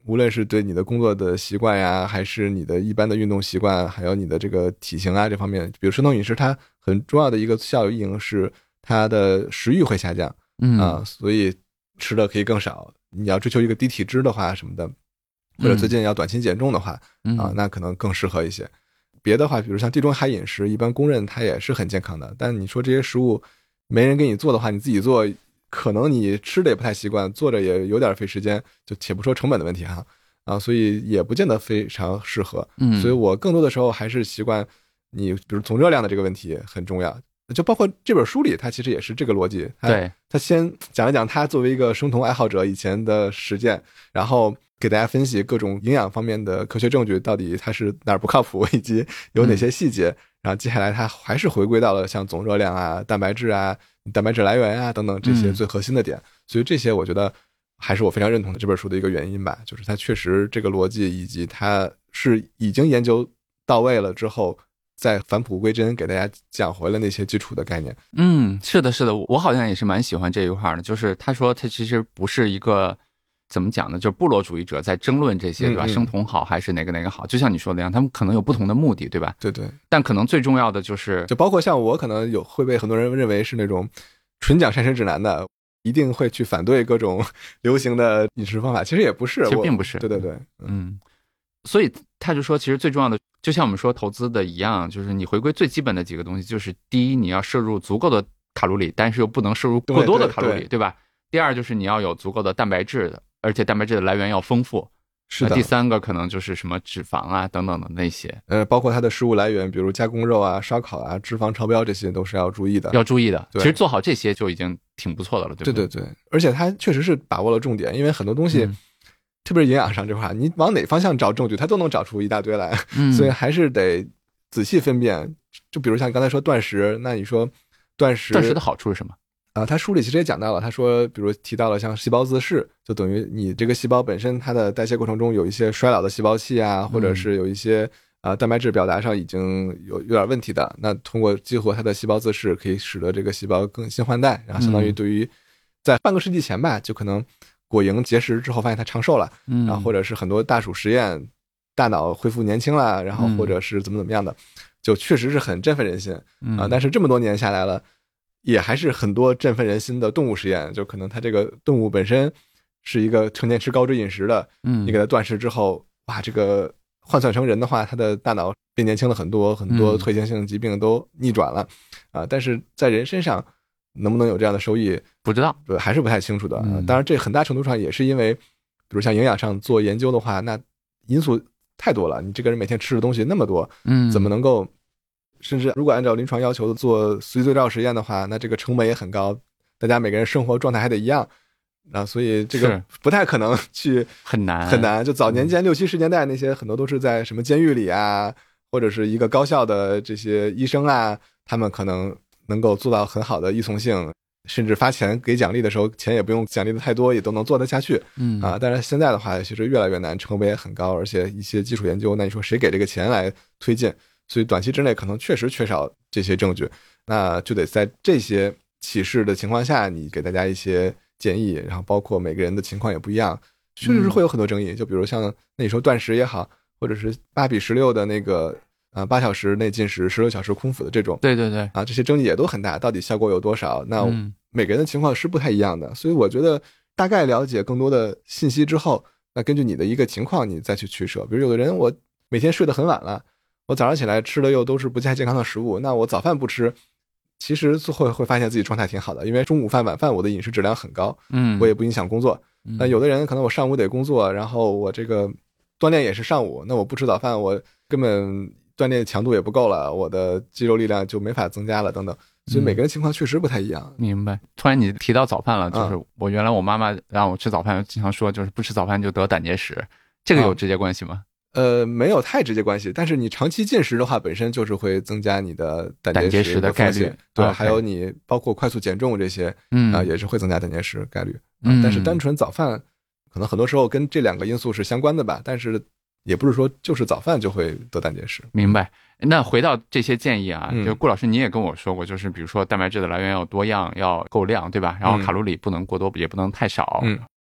Speaker 2: 无论是对你的工作的习惯呀，还是你的一般的运动习惯，还有你的这个体型啊这方面，比如生酮饮食，它很重要的一个效应是它的食欲会下降，所以吃的可以更少。你要追求一个低体脂的话什么的，或者最近要短期减重的话，那可能更适合一些。别的话，比如像地中海饮食，一般公认它也是很健康的，但你说这些食物没人给你做的话，你自己做，可能你吃的也不太习惯，做着也有点费时间，就且不说成本的问题哈，所以也不见得非常适合。所以我更多的时候还是习惯你，比如总热量的这个问题很重要，就包括这本书里，它其实也是这个逻辑。
Speaker 1: 对，
Speaker 2: 他先讲一讲他作为一个生酮爱好者以前的实践，然后给大家分析各种营养方面的科学证据到底它是哪儿不靠谱，以及有哪些细节。然后接下来他还是回归到了像总热量啊、蛋白质啊、蛋白质来源啊等等这些最核心的点。所以这些我觉得还是我非常认同的这本书的一个原因吧，就是它确实这个逻辑以及它是已经研究到位了之后，再返璞归真给大家讲回了那些基础的概念。
Speaker 1: 是的，是的，我好像也是蛮喜欢这一块的，就是他说他其实不是一个怎么讲呢，就是部落主义者在争论这些，对吧？生酮好还是哪个好，就像你说的那样，他们可能有不同的目的，对吧？
Speaker 2: 对对。
Speaker 1: 但可能最重要的就是
Speaker 2: 就包括像我可能会被很多人认为是那种纯讲膳食指南的，一定会去反对各种流行的饮食方法，其实也不是，
Speaker 1: 其实并不是。
Speaker 2: 对对对。
Speaker 1: 所以他就说其实最重要的就像我们说投资的一样，就是你回归最基本的几个东西，就是第一你要摄入足够的卡路里，但是又不能摄入过多的卡路里， 对吧？第二就是你要有足够的蛋白质的，而且蛋白质的来源要丰富。
Speaker 2: 是的。
Speaker 1: 第三个可能就是什么脂肪啊等等的那些，
Speaker 2: 包括它的食物来源，比如加工肉啊、烧烤啊、脂肪超标，这些都是要注意的。其实做好这些就已经挺不错的了，对不对？ 对对对，而且它确实是把握了重点，因为很多东西，特别是营养上这块，你往哪方向找证据，它都能找出一大堆来，所以还是得仔细分辨。就比如像刚才说断食，那你说断食
Speaker 1: 的好处是什么？
Speaker 2: 他书里其实也讲到了，他说比如提到了像细胞自噬，就等于你这个细胞本身它的代谢过程中有一些衰老的细胞器啊，或者是有一些蛋白质表达上已经有点问题的，那通过激活它的细胞自噬，可以使得这个细胞更新换代，然后相当于对于在半个世纪前吧，就可能果蝇节食之后发现它长寿了，然后或者是很多大鼠实验大脑恢复年轻了，然后或者是怎么样的，就确实是很振奋人心但是这么多年下来了，也还是很多振奋人心的动物实验，就可能它这个动物本身是一个成年吃高脂饮食的，你给它断食之后，哇，这个换算成人的话，它的大脑变年轻了很多，很多退行性疾病都逆转了但是在人身上能不能有这样的收益，
Speaker 1: 不知道，
Speaker 2: 还是不太清楚的当然，这很大程度上也是因为，比如像营养上做研究的话，那因素太多了，你这个人每天吃的东西那么多，怎么能够？甚至如果按照临床要求做随机对照实验的话，那这个成本也很高，大家每个人生活状态还得一样所以这个不太可能去，很难。就早年间60、70年代那些很多都是在什么监狱里啊，或者是一个高校的这些医生啊，他们可能能够做到很好的依从性，甚至发钱给奖励的时候，钱也不用奖励的太多，也都能做得下去但是现在的话其实越来越难，成本也很高，而且一些基础研究，那你说谁给这个钱来推进？所以短期之内可能确实缺少这些证据，那就得在这些启示的情况下，你给大家一些建议，然后包括每个人的情况也不一样，确实是会有很多争议。就比如像那你说断食也好，或者是8:16的那个8小时内进食16小时空腹的这种，
Speaker 1: 对对对
Speaker 2: 这些争议也都很大，到底效果有多少？那每个人的情况是不太一样的，所以我觉得大概了解更多的信息之后，那根据你的一个情况你再去取舍。比如有的人我每天睡得很晚了，我早上起来吃的又都是不太健康的食物，那我早饭不吃，其实最后会发现自己状态挺好的，因为中午饭晚饭我的饮食质量很高，我也不影响工作。那有的人可能我上午得工作，然后我这个锻炼也是上午，那我不吃早饭，我根本锻炼强度也不够了，我的肌肉力量就没法增加了等等，所以每个人情况确实不太一样。
Speaker 1: 明白。突然你提到早饭了，就是我原来我妈妈让我吃早饭，经常说就是不吃早饭就得胆结石，这个有直接关系吗？
Speaker 2: 没有太直接关系，但是你长期进食的话，本身就是会增加你的胆结石的
Speaker 1: 概率。
Speaker 2: 对，还有你包括快速减重这些，也是会增加胆结石概率。但是单纯早饭，可能很多时候跟这两个因素是相关的吧，但是也不是说就是早饭就会得胆结石。
Speaker 1: 明白。那回到这些建议啊，就顾老师你也跟我说过，就是比如说蛋白质的来源要多样，要够量，对吧？然后卡路里不能过多，也不能太少。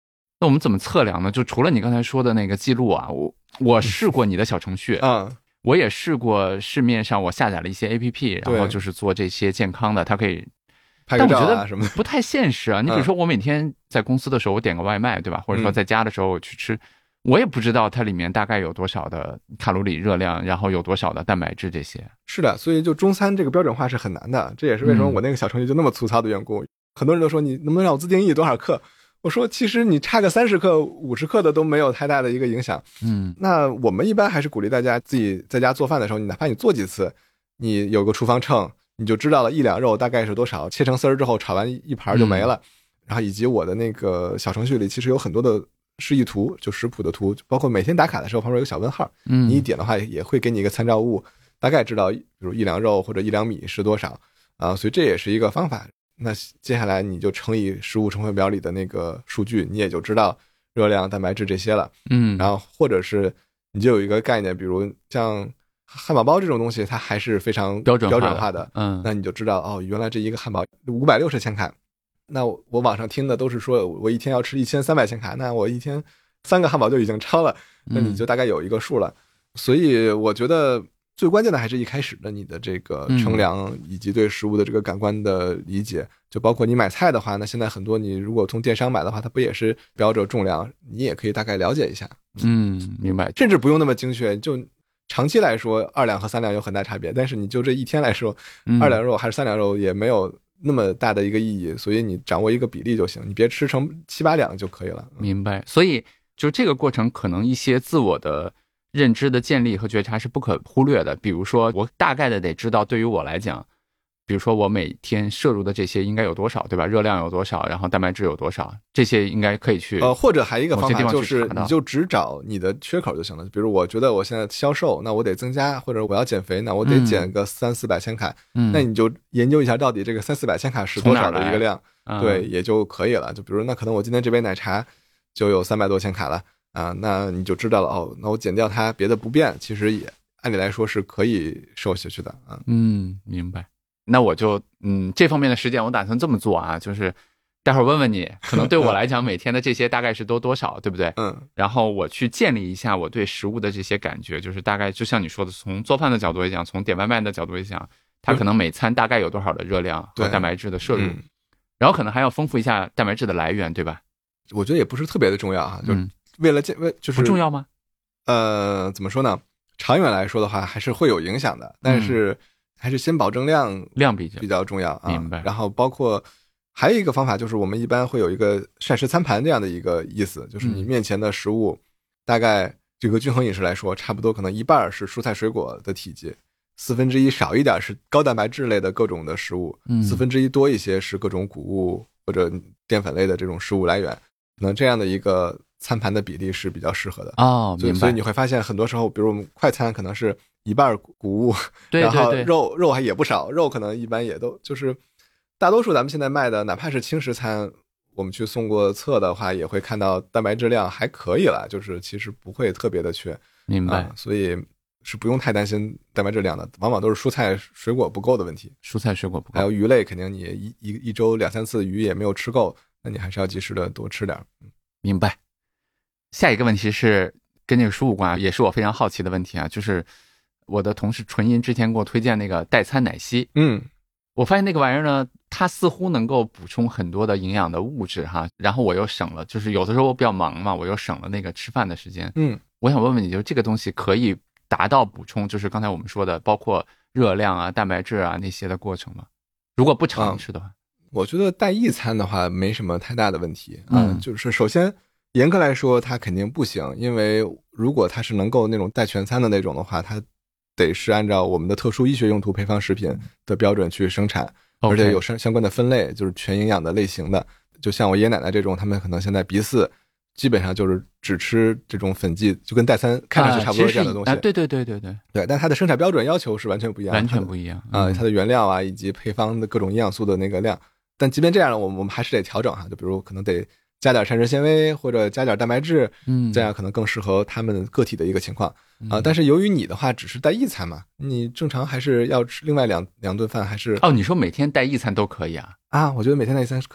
Speaker 1: 那我们怎么测量呢？就除了你刚才说的那个记录啊，我试过你的小程序
Speaker 2: 啊，
Speaker 1: 我也试过市面上我下载了一些 APP， 然后就是做这些健康的，它可以
Speaker 2: 拍个照啊什么的，
Speaker 1: 不太现实啊。你比如说我每天在公司的时候我点个外卖，对吧？或者说在家的时候我去吃，我也不知道它里面大概有多少的卡路里热量，然后有多少的蛋白质这些。
Speaker 2: 是的，所以就中餐这个标准化是很难的，这也是为什么我那个小程序就那么粗糙的缘故。很多人都说你能不能让我自定义多少克？我说其实你差个30克、50克的都没有太大的一个影响。那我们一般还是鼓励大家自己在家做饭的时候，你哪怕你做几次，你有个厨房秤，你就知道了1两肉大概是多少，切成丝儿之后炒完一盘就没了。然后以及我的那个小程序里其实有很多的示意图，就食谱的图，包括每天打卡的时候旁边有个小问号，你一点的话也会给你一个参照物，大概知道比如1两肉或者1两米是多少啊，所以这也是一个方法。那接下来你就乘以食物成分表里的那个数据，你也就知道热量、蛋白质这些了。然后或者是你就有一个概念，比如像汉堡包这种东西，它还是非常标准化的。那你就知道哦，原来这一个汉堡560千卡。那我网上听的都是说我一天要吃1300千卡，那我一天3个汉堡就已经超了，那你就大概有一个数了。所以我觉得最关键的还是一开始的你的这个称量以及对食物的这个感官的理解，就包括你买菜的话，那现在很多你如果从电商买的话，它不也是标着重量，你也可以大概了解一下。
Speaker 1: 明白。
Speaker 2: 甚至不用那么精确，就长期来说2两和3两有很大差别，但是你就这一天来说，2两肉还是3两肉也没有那么大的一个意义，所以你掌握一个比例就行，你别吃成7、8两就可以了。
Speaker 1: 明白。所以就这个过程可能一些自我的认知的建立和觉察是不可忽略的。比如说我大概的得知道，对于我来讲，比如说我每天摄入的这些应该有多少，对吧？热量有多少，然后蛋白质有多少，这些应该可以去
Speaker 2: 或者还有一个方法就是你就只找你的缺口就行了。比如我觉得我现在消瘦，那我得增加，或者我要减肥，那我得减个300-400千卡。那你就研究一下到底这个300-400千卡是多少的一个量，对，也就可以了。就比如那可能我今天这杯奶茶就有300多千卡了啊，那你就知道了哦，那我减掉它，别的不变，其实也按理来说是可以瘦下去的啊。
Speaker 1: 明白。那我就这方面的实践我打算这么做啊，就是待会儿问问你，可能对我来讲每天的这些大概是多少，对不对？然后我去建立一下我对食物的这些感觉，就是大概就像你说的，从做饭的角度来讲，从点外卖的角度来讲，它可能每餐大概有多少的热量和蛋白质的摄入，然后可能还要丰富一下蛋白质的来源，对吧？
Speaker 2: 我觉得也不是特别的重要啊，就为了就是
Speaker 1: 不重要吗？
Speaker 2: 怎么说呢？长远来说的话，还是会有影响的，但是还是先保证量比较重要啊。
Speaker 1: 明白。
Speaker 2: 然后包括还有一个方法，就是我们一般会有一个膳食餐盘这样的一个意思，就是你面前的食物大概这个均衡饮食来说，差不多可能一半是蔬菜水果的体积，1/4少一点是高蛋白质类的各种的食物，1/4多一些是各种谷物或者淀粉类的这种食物来源。可能这样的一个餐盘的比例是比较适合的
Speaker 1: 明白。
Speaker 2: 所以你会发现很多时候，比如我们快餐可能是一半谷物，
Speaker 1: 对，
Speaker 2: 然后肉还也不少，肉可能一般也都就是大多数咱们现在卖的，哪怕是轻食餐，我们去送过测的话，也会看到蛋白质量还可以了，就是其实不会特别的缺。
Speaker 1: 明白。
Speaker 2: 所以是不用太担心蛋白质量的，往往都是蔬菜水果不够的问题。
Speaker 1: 蔬菜水果不够，
Speaker 2: 还有鱼类，肯定你一周2-3次鱼也没有吃够，那你还是要及时的多吃点。
Speaker 1: 明白。下一个问题是跟这个书无关，也是我非常好奇的问题啊，就是我的同事纯银之前给我推荐那个代餐奶昔，我发现那个玩意儿呢，它似乎能够补充很多的营养的物质哈，然后我又省了，就是有的时候我比较忙嘛，我又省了那个吃饭的时间。我想问问你，就是这个东西可以达到补充，就是刚才我们说的，包括热量啊、蛋白质啊那些的过程吗？如果不常吃的话，
Speaker 2: 我觉得代一餐的话没什么太大的问题啊。就是首先严格来说它肯定不行，因为如果它是能够那种代全餐的那种的话，它得是按照我们的特殊医学用途配方食品的标准去生产，而且有相关的分类，就是全营养的类型的。就像我爷爷奶奶这种，他们可能现在鼻饲基本上就是只吃这种粉剂，就跟代餐看上去差不多这样的东西。对，但它的生产标准要求是完全不一样，
Speaker 1: 完全不一样
Speaker 2: 啊，它的原料啊以及配方的各种营养素的那个量。但即便这样，我们还是得调整哈，就比如可能得加点膳食纤维或者加点蛋白质，这样可能更适合他们个体的一个情况啊。但是由于你的话只是带一餐嘛，你正常还是要吃另外两顿饭，还是
Speaker 1: 你说每天带一餐都可以啊？
Speaker 2: 我觉得每天带一餐是可以啊。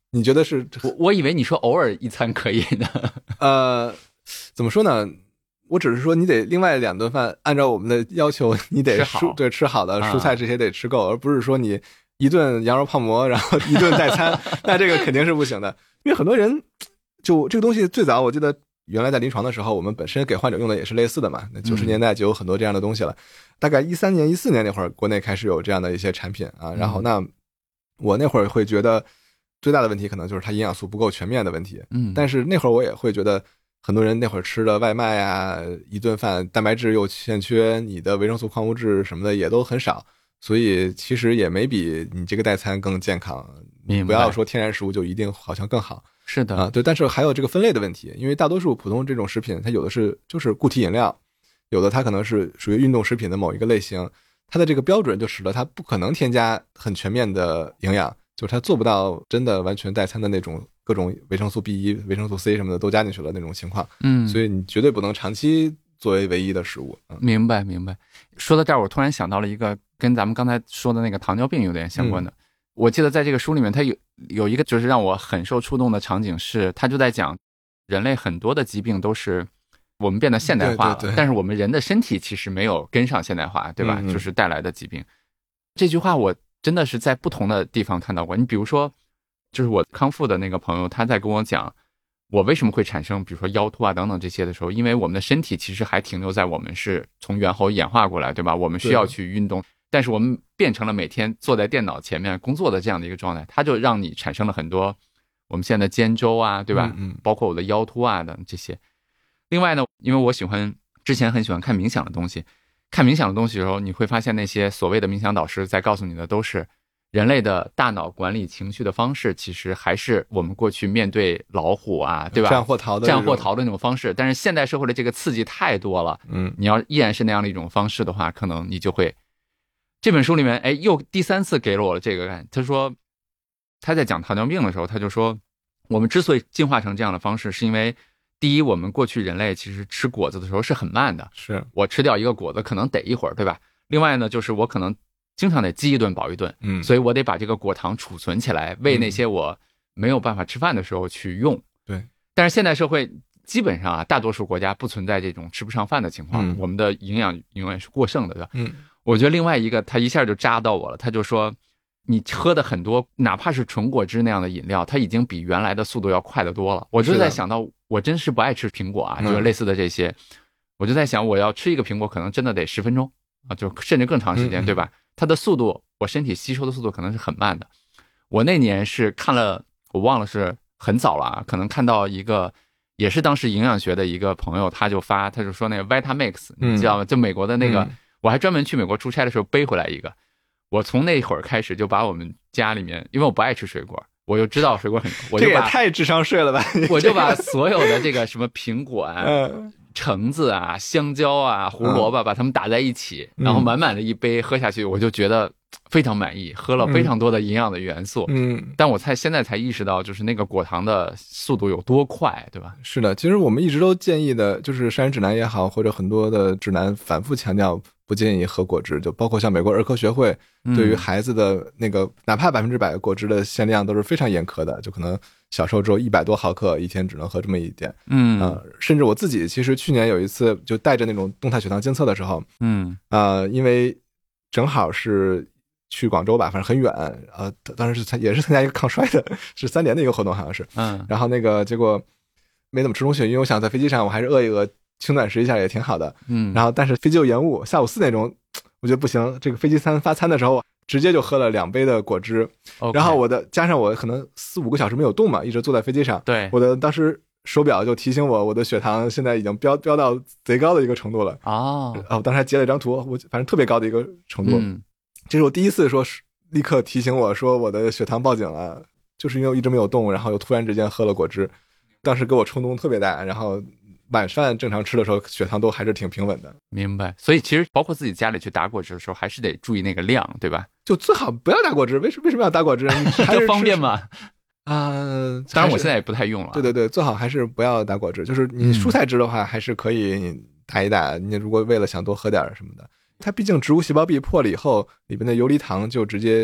Speaker 2: 你觉得是？
Speaker 1: 我以为你说偶尔一餐可以
Speaker 2: 呢。怎么说呢？我只是说你得另外2顿饭按照我们的要求，你得吃好的蔬菜这些得吃够，而不是说你一顿羊肉泡馍，然后一顿代餐，那这个肯定是不行的。因为很多人就这个东西最早我记得原来在临床的时候，我们本身给患者用的也是类似的嘛。那90年代就有很多这样的东西了。大概13年、14年那会儿，国内开始有这样的一些产品啊。然后那我那会儿会觉得最大的问题可能就是它营养素不够全面的问题。但是那会儿我也会觉得很多人那会儿吃的外卖啊，一顿饭蛋白质又欠缺，你的维生素、矿物质什么的也都很少，所以其实也没比你这个代餐更健康。你不要说天然食物就一定好像更好。
Speaker 1: 是的
Speaker 2: 啊，对，但是还有这个分类的问题，因为大多数普通这种食品，它有的就是固体饮料，有的它可能是属于运动食品的某一个类型，它的这个标准就使得它不可能添加很全面的营养，就是它做不到真的完全代餐的那种各种维生素 B1、维生素 C 什么的都加进去了那种情况。所以你绝对不能长期作为唯一的食物。
Speaker 1: 明白。说到这儿，我突然想到了一个跟咱们刚才说的那个糖尿病有点相关的。我记得在这个书里面，它有一个就是让我很受触动的场景是，他就在讲人类很多的疾病都是我们变得现代化了，但是我们人的身体其实没有跟上现代化，对吧？就是带来的疾病。这句话我真的是在不同的地方看到过。你比如说，就是我康复的那个朋友，他在跟我讲我为什么会产生比如说腰突啊等等这些的时候，因为我们的身体其实还停留在我们是从猿猴演化过来，对吧？我们需要去运动，但是我们变成了每天坐在电脑前面工作的这样的一个状态，它就让你产生了很多我们现在的肩周啊，对吧？包括我的腰突啊等这些。另外呢，因为我之前很喜欢看冥想的东西，看冥想的东西的时候，你会发现那些所谓的冥想导师在告诉你的都是人类的大脑管理情绪的方式，其实还是我们过去面对老虎啊，对吧？战或逃的那种方式。但是现代社会的这个刺激太多了，你要依然是那样的一种方式的话，可能你就会。这本书里面，又第3次给了我这个。他说他在讲糖尿病的时候，他就说我们之所以进化成这样的方式，是因为第一，我们过去人类其实吃果子的时候是很慢的，
Speaker 2: 是
Speaker 1: 我吃掉一个果子可能得一会儿，对吧？另外呢，就是我可能经常得饥一顿饱一顿，所以我得把这个果糖储存起来，为那些我没有办法吃饭的时候去用。
Speaker 2: 对，
Speaker 1: 但是现代社会基本上大多数国家不存在这种吃不上饭的情况，我们的营养永远是过剩的，对吧？我觉得另外一个他一下就扎到我了，他就说你喝的很多哪怕是纯果汁那样的饮料，它已经比原来的速度要快得多了。我就在想到我真是不爱吃苹果啊，就是类似的这些，我就在想我要吃一个苹果可能真的得10分钟啊，就甚至更长时间，对吧？它的速度我身体吸收的速度可能是很慢的。我那年是看了，我忘了是很早了啊，可能看到一个也是当时营养学的一个朋友，他就说那个 Vitamix， 你知道吗？就美国的那个，我还专门去美国出差的时候背回来一个。我从那会儿开始就把我们家里面，因为我不爱吃水果，我就知道水果很多，
Speaker 2: 这也太智商税了吧！
Speaker 1: 我就把所有的这个什么苹果啊、橙子啊、香蕉啊、胡萝卜，把它们打在一起，然后满满的一杯喝下去，我就觉得非常满意，喝了非常多的营养的元素。但我现在才意识到，就是那个果糖的速度有多快，对吧？
Speaker 2: 是的，其实我们一直都建议的，就是膳食指南也好，或者很多的指南反复强调不建议喝果汁，就包括像美国儿科学会对于孩子的那个哪怕100%果汁的限量都是非常严苛的，就可能小时候只有100多毫克，一天只能喝这么一点。甚至我自己其实去年有一次就带着那种动态血糖监测的时候，因为正好是去广州吧，反正很远，当时也是参加一个抗衰的，是3年的一个活动好像是，然后那个结果没怎么吃东西，因为我想在飞机上我还是饿一饿，轻断食一下也挺好的，然后但是飞机有延误，下午4点钟，我觉得不行，这个飞机发餐的时候，直接就喝了2杯的果汁，然后加上我可能4-5个小时没有动嘛，一直坐在飞机上，
Speaker 1: 对，
Speaker 2: 我的当时手表就提醒我的血糖现在已经飙到贼高的一个程度了。我当时还截了一张图，反正特别高的一个程度。这是我第一次说立刻提醒我说我的血糖报警了，就是因为我一直没有动，然后又突然之间喝了果汁，当时给我冲动特别大，然后晚饭正常吃的时候血糖都还是挺平稳的。
Speaker 1: 明白。所以其实包括自己家里去打果汁的时候还是得注意那个量，对吧？
Speaker 2: 就最好不要打果汁。为什么要打果汁？
Speaker 1: 就方便嘛。
Speaker 2: 当
Speaker 1: 然我现在也不太用了。
Speaker 2: 对，最好还是不要打果汁，就是你蔬菜汁的话还是可以你打一打，你如果为了想多喝点什么的，它毕竟植物细胞壁破了以后，里边的游离糖就直接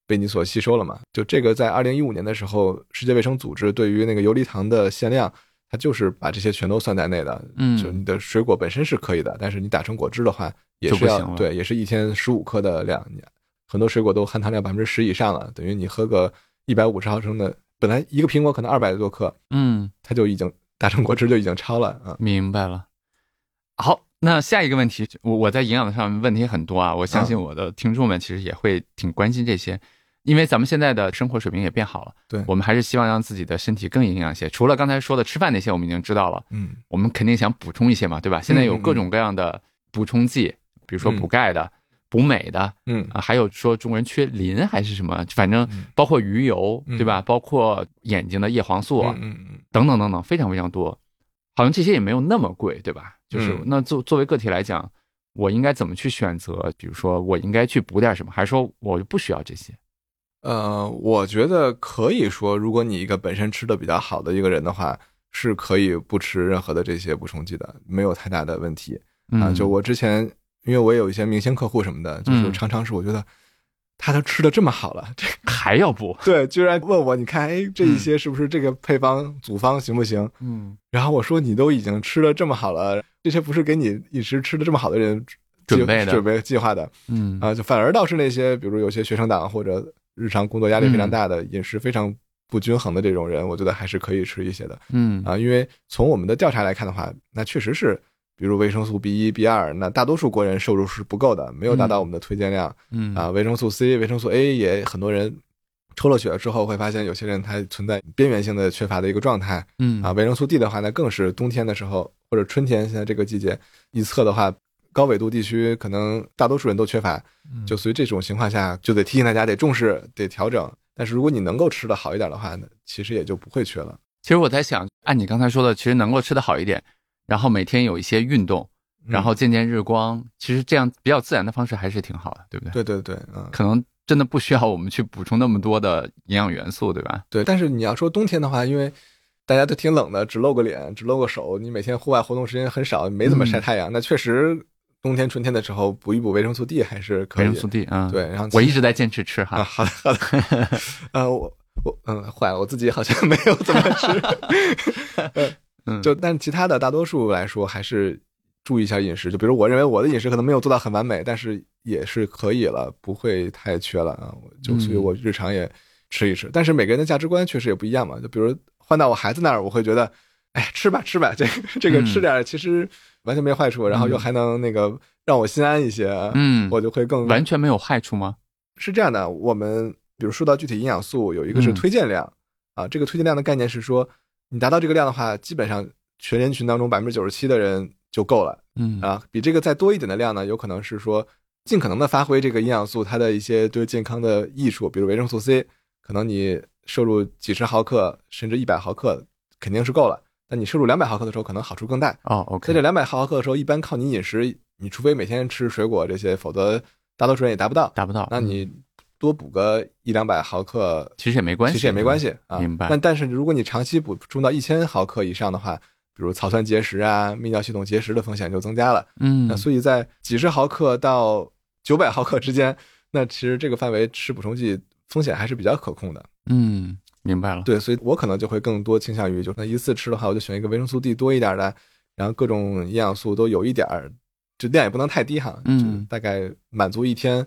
Speaker 2: 被你所吸收了嘛。就这个在2015年的时候，世界卫生组织对于那个游离糖的限量，它就是把这些全都算在内的。就你的水果本身是可以的，但是你打成果汁的话，也是要对，也是一天15克的量。很多水果都含糖量10%以上了，等于你喝个150毫升的，本来一个苹果可能200多克，它就已经打成果汁就已经超了啊。
Speaker 1: 明白了。好，那下一个问题，我在营养上问题很多啊，我相信我的听众们其实也会挺关心这些，因为咱们现在的生活水平也变好了，
Speaker 2: 对，
Speaker 1: 我们还是希望让自己的身体更营养些。除了刚才说的吃饭那些，我们已经知道了，我们肯定想补充一些嘛，对吧？现在有各种各样的补充剂，比如说补钙的。补镁的，还有说中国人缺磷还是什么，反正包括鱼油，对吧？包括眼睛的叶黄素，等等等等，非常非常多。好像这些也没有那么贵，对吧？就是那作为个体来讲，我应该怎么去选择？比如说我应该去补点什么，还是说我不需要这些？
Speaker 2: 我觉得可以说，如果你一个本身吃的比较好的一个人的话，是可以不吃任何的这些补充剂的，没有太大的问题啊。就我之前。因为我也有一些明星客户什么的，就是常常是我觉得他都吃的这么好了，这
Speaker 1: 还要补？
Speaker 2: 对，居然问我，你看，这一些是不是这个配方组方行不行？然后我说你都已经吃了这么好了，这些不是给你饮食吃的这么好的人准备计划的，就反而倒是那些比如有些学生党或者日常工作压力非常大的，饮食非常不均衡的这种人，我觉得还是可以吃一些的。因为从我们的调查来看的话，那确实是。比如维生素 B1、B2， 那大多数国人摄入是不够的，没有达到我们的推荐量。维生素 C、维生素 A 也很多人抽了血之后会发现，有些人他存在边缘性的缺乏的一个状态。维生素 D 的话呢，更是冬天的时候或者春天现在这个季节一测的话，高纬度地区可能大多数人都缺乏。就所以这种情况下，就得提醒大家得重视，得调整。但是如果你能够吃得好一点的话呢，其实也就不会缺了。
Speaker 1: 其实我在想，按你刚才说的，其实能够吃得好一点。然后每天有一些运动，然后见见日光，其实这样比较自然的方式还是挺好的，对不对？
Speaker 2: 对，
Speaker 1: 可能真的不需要我们去补充那么多的营养元素，对吧？
Speaker 2: 对，但是你要说冬天的话，因为大家都挺冷的，只露个脸，只露个手，你每天户外活动时间很少，没怎么晒太阳，那确实冬天春天的时候补一补维生素 D 还是可以。
Speaker 1: 维生素 D 啊，
Speaker 2: 对，然后
Speaker 1: 我一直在坚持吃哈。
Speaker 2: 好的，坏了，我自己好像没有怎么吃。但其他的大多数来说还是注意一下饮食，就比如我认为我的饮食可能没有做到很完美，但是也是可以了，不会太缺了啊。所以我日常也吃一吃。但是每个人的价值观确实也不一样嘛，就比如换到我孩子那儿，我会觉得，哎，吃吧，这个吃点其实完全没坏处，然后又还能那个让我心安一些，我就会更
Speaker 1: 完全没有害处吗？
Speaker 2: 是这样的，我们比如说到具体营养素，有一个是推荐量啊，这个推荐量的概念是说。你达到这个量的话，基本上全人群当中97%的人就够了。比这个再多一点的量呢，有可能是说尽可能的发挥这个营养素它的一些对健康的益处，比如维生素 C， 可能你摄入几十毫克甚至100毫克肯定是够了。但你摄入200毫克的时候，可能好处更大。
Speaker 1: OK。
Speaker 2: 在这200毫克的时候，一般靠你饮食，你除非每天吃水果这些，否则大多数人也达不到。那你多补个100-200毫克，
Speaker 1: 其实也没关系
Speaker 2: 啊。
Speaker 1: 明白。
Speaker 2: 但是如果你长期补充到1000毫克以上的话，比如草酸结石啊、泌尿系统结石的风险就增加了。那所以在几十毫克到900毫克之间，那其实这个范围吃补充剂风险还是比较可控的。
Speaker 1: 明白了。
Speaker 2: 对，所以我可能就会更多倾向于，就那一次吃的话，我就选一个维生素 D 多一点的，然后各种营养素都有一点，就量也不能太低哈。就大概满足一天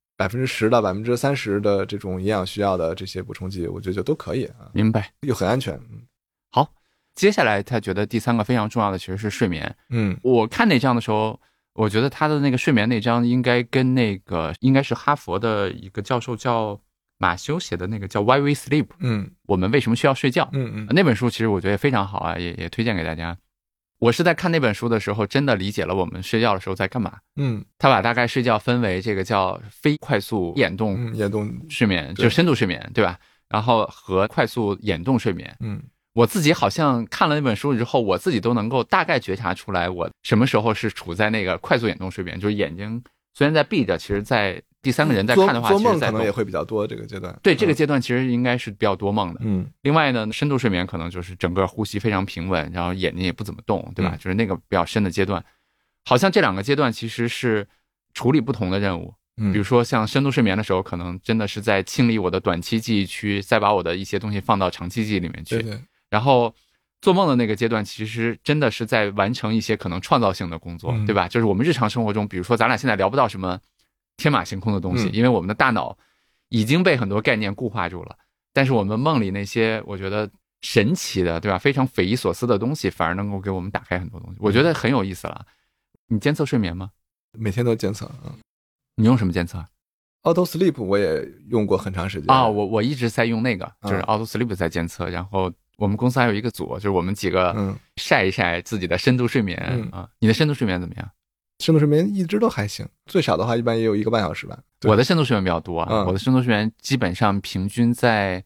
Speaker 2: 10%到30%的这种营养需要的这些补充剂，我觉得就都可以啊。
Speaker 1: 明白，
Speaker 2: 又很安全。
Speaker 1: 好，接下来他觉得第3个非常重要的其实是睡眠。我看那章的时候，我觉得他的那个睡眠那章应该跟那个应该是哈佛的一个教授叫马修写的那个叫 Why We Sleep， 我们为什么需要睡觉，那本书其实我觉得也非常好啊，也推荐给大家。我是在看那本书的时候真的理解了我们睡觉的时候在干嘛。他把大概睡觉分为这个叫非快速眼动睡眠，就深度睡眠，对吧？然后和快速眼动睡眠。我自己好像看了那本书之后，我自己都能够大概觉察出来我什么时候是处在那个快速眼动睡眠，就是眼睛虽然在闭着，其实在第三个人在看的话，
Speaker 2: 做梦可能也会比较多这个阶段。
Speaker 1: 对，这个阶段其实应该是比较多梦的。另外呢，深度睡眠可能就是整个呼吸非常平稳，然后眼睛也不怎么动，对吧？就是那个比较深的阶段。好像这2个阶段其实是处理不同的任务。 比如说像深度睡眠的时候，可能真的是在清理我的短期记忆区，再把我的一些东西放到长期记忆里面去。
Speaker 2: 对，
Speaker 1: 然后做梦的那个阶段，其实真的是在完成一些可能创造性的工作，对吧？就是我们日常生活中，比如说咱俩现在聊不到什么天马行空的东西，因为我们的大脑已经被很多概念固化住了。但是我们梦里那些我觉得神奇的，对吧？非常匪夷所思的东西，反而能够给我们打开很多东西，我觉得很有意思了。你监测睡眠吗？
Speaker 2: 每天都监测。
Speaker 1: 你用什么监测
Speaker 2: ？Auto Sleep 我也用过很长时间
Speaker 1: 啊，我一直在用那个，就是 Auto Sleep 在监测。然后我们公司还有一个组，就是我们几个晒一晒自己的深度睡眠啊。你的深度睡眠怎么样？
Speaker 2: 深度睡眠一直都还行，最少的话一般也有1个半小时吧。
Speaker 1: 我的深度睡眠比较多啊，我的深度睡眠基本上平均在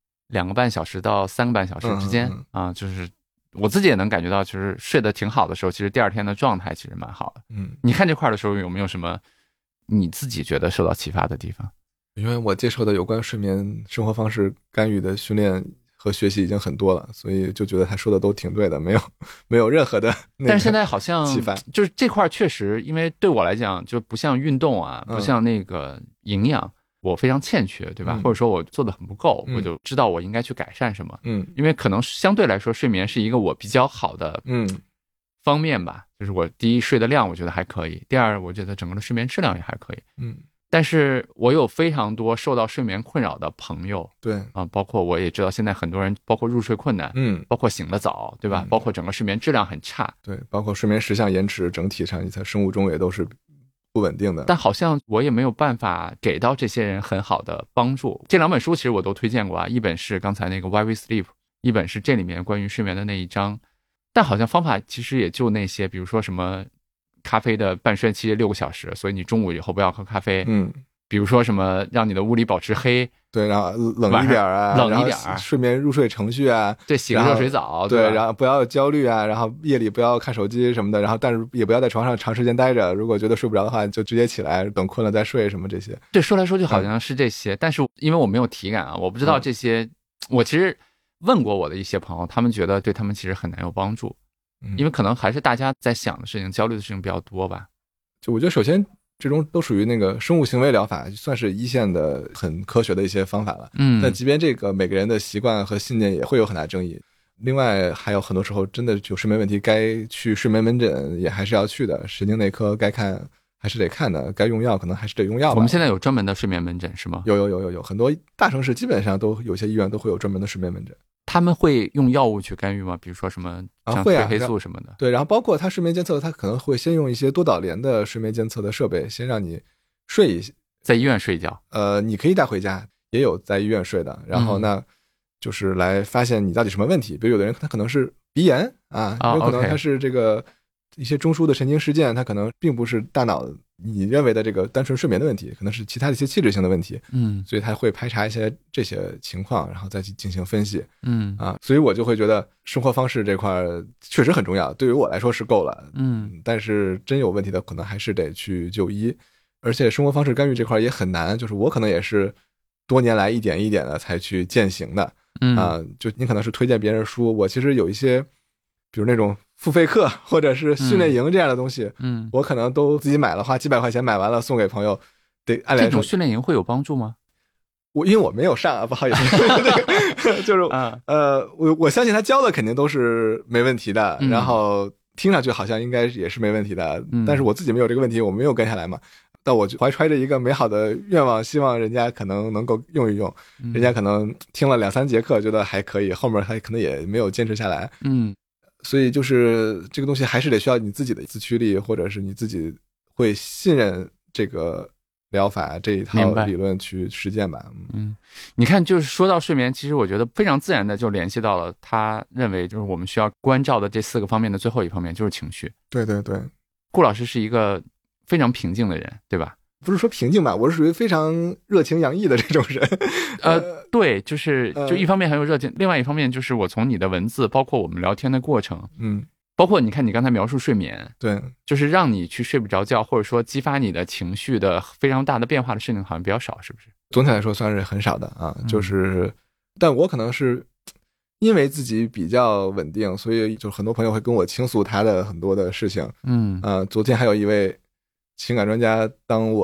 Speaker 1: 2个半小时到3个半小时之间啊，就是我自己也能感觉到，其实睡得挺好的时候，其实第二天的状态其实蛮好的。你看这块的时候有没有什么你自己觉得受到启发的地方？
Speaker 2: 因为我接受的有关睡眠生活方式干预的训练和学习已经很多了，所以就觉得他说的都挺对的，没有任何的。
Speaker 1: 但是现在好像就是这块确实，因为对我来讲就不像运动啊，不像那个营养，我非常欠缺，对吧？或者说我做的很不够，我就知道我应该去改善什么。因为可能相对来说睡眠是一个我比较好的方面吧，就是我第一睡的量我觉得还可以，第二我觉得整个的睡眠质量也还可以。但是我有非常多受到睡眠困扰的朋友，
Speaker 2: 对
Speaker 1: 啊，包括我也知道现在很多人，包括入睡困难，包括醒得早，对吧？包括整个睡眠质量很差，
Speaker 2: 对，包括睡眠时相延迟，整体上在生物钟也都是不稳定的。
Speaker 1: 但好像我也没有办法给到这些人很好的帮助。这2本书其实我都推荐过啊，一本是刚才那个 Why We Sleep， 一本是这里面关于睡眠的那一章，但好像方法其实也就那些，比如说什么咖啡的半衰期6个小时，所以你中午以后不要喝咖啡。比如说什么让你的屋里保持黑，
Speaker 2: 对，然后冷一点啊，
Speaker 1: 冷一点，
Speaker 2: 睡眠入睡程序啊，
Speaker 1: 对，洗个热水澡，
Speaker 2: 对，然后不要焦虑啊，然后夜里不要看手机什么的，然后但是也不要在床上长时间待着，如果觉得睡不着的话，就直接起来，等困了再睡什么这些。
Speaker 1: 对，说来说去好像是这些，但是因为我没有体感啊，我不知道这些。我其实问过我的一些朋友，他们觉得对他们其实很难有帮助，因为可能还是大家在想的事情、焦虑的事情比较多吧。
Speaker 2: 就我觉得首先这种都属于那个生物行为疗法，算是一线的很科学的一些方法了。但即便这个每个人的习惯和信念也会有很大争议。另外还有很多时候真的有睡眠问题，该去睡眠门诊也还是要去的，神经内科该看还是得看的，该用药可能还是得用药吧。
Speaker 1: 我们现在有专门的睡眠门诊是吗？
Speaker 2: 有，很多大城市基本上都有些医院都会有专门的睡眠门诊。
Speaker 1: 他们会用药物去干预吗？比如说什么像褪黑素什么的？
Speaker 2: 对，然后包括他睡眠监测，他可能会先用一些多导联的睡眠监测的设备，先让你睡一下，
Speaker 1: 在医院睡一觉。
Speaker 2: 你可以带回家，也有在医院睡的。然后那就是来发现你到底什么问题。比如有的人他可能是鼻炎啊，有可能他是这个一些中枢的神经事件，他可能并不是大脑你认为的这个单纯睡眠的问题，可能是其他的一些器质性的问题。所以他会排查一些这些情况，然后再去进行分析。所以我就会觉得生活方式这块确实很重要，对于我来说是够了。但是真有问题的可能还是得去就医。而且生活方式干预这块也很难，就是我可能也是多年来一点一点的才去践行的。就你可能是推荐别人书，我其实有一些比如那种付费课或者是训练营这样的东西，我可能都自己买了，花几百块钱买完了送给朋友。得按来说，
Speaker 1: 这种训练营会有帮助吗？
Speaker 2: 因为我没有上啊，不好意思。就是我相信他教的肯定都是没问题的，然后听上去好像应该也是没问题的，但是我自己没有这个问题，我没有跟下来嘛。但我怀揣着一个美好的愿望，希望人家可能能够用一用。人家可能听了2-3节课觉得还可以，后面他可能也没有坚持下来。所以就是这个东西还是得需要你自己的自驱力，或者是你自己会信任这个疗法这一套理论去实践吧。
Speaker 1: 你看就是说到睡眠，其实我觉得非常自然的就联系到了他认为就是我们需要关照的这4个方面的最后一方面，就是情绪。
Speaker 2: 对，
Speaker 1: 顾老师是一个非常平静的人，对吧？
Speaker 2: 不是说平静吧，我是属于非常热情洋溢的这种人。
Speaker 1: 对，就一方面很有热情，另外一方面就是我从你的文字，包括我们聊天的过程，包括你看你刚才描述睡眠，
Speaker 2: 对，
Speaker 1: 就是让你去睡不着觉，或者说激发你的情绪的非常大的变化的事情好像比较少，是不是？
Speaker 2: 总体来说算是很少的啊，但我可能是因为自己比较稳定，所以就很多朋友会跟我倾诉他的很多的事情。昨天还有一位情感专家，当我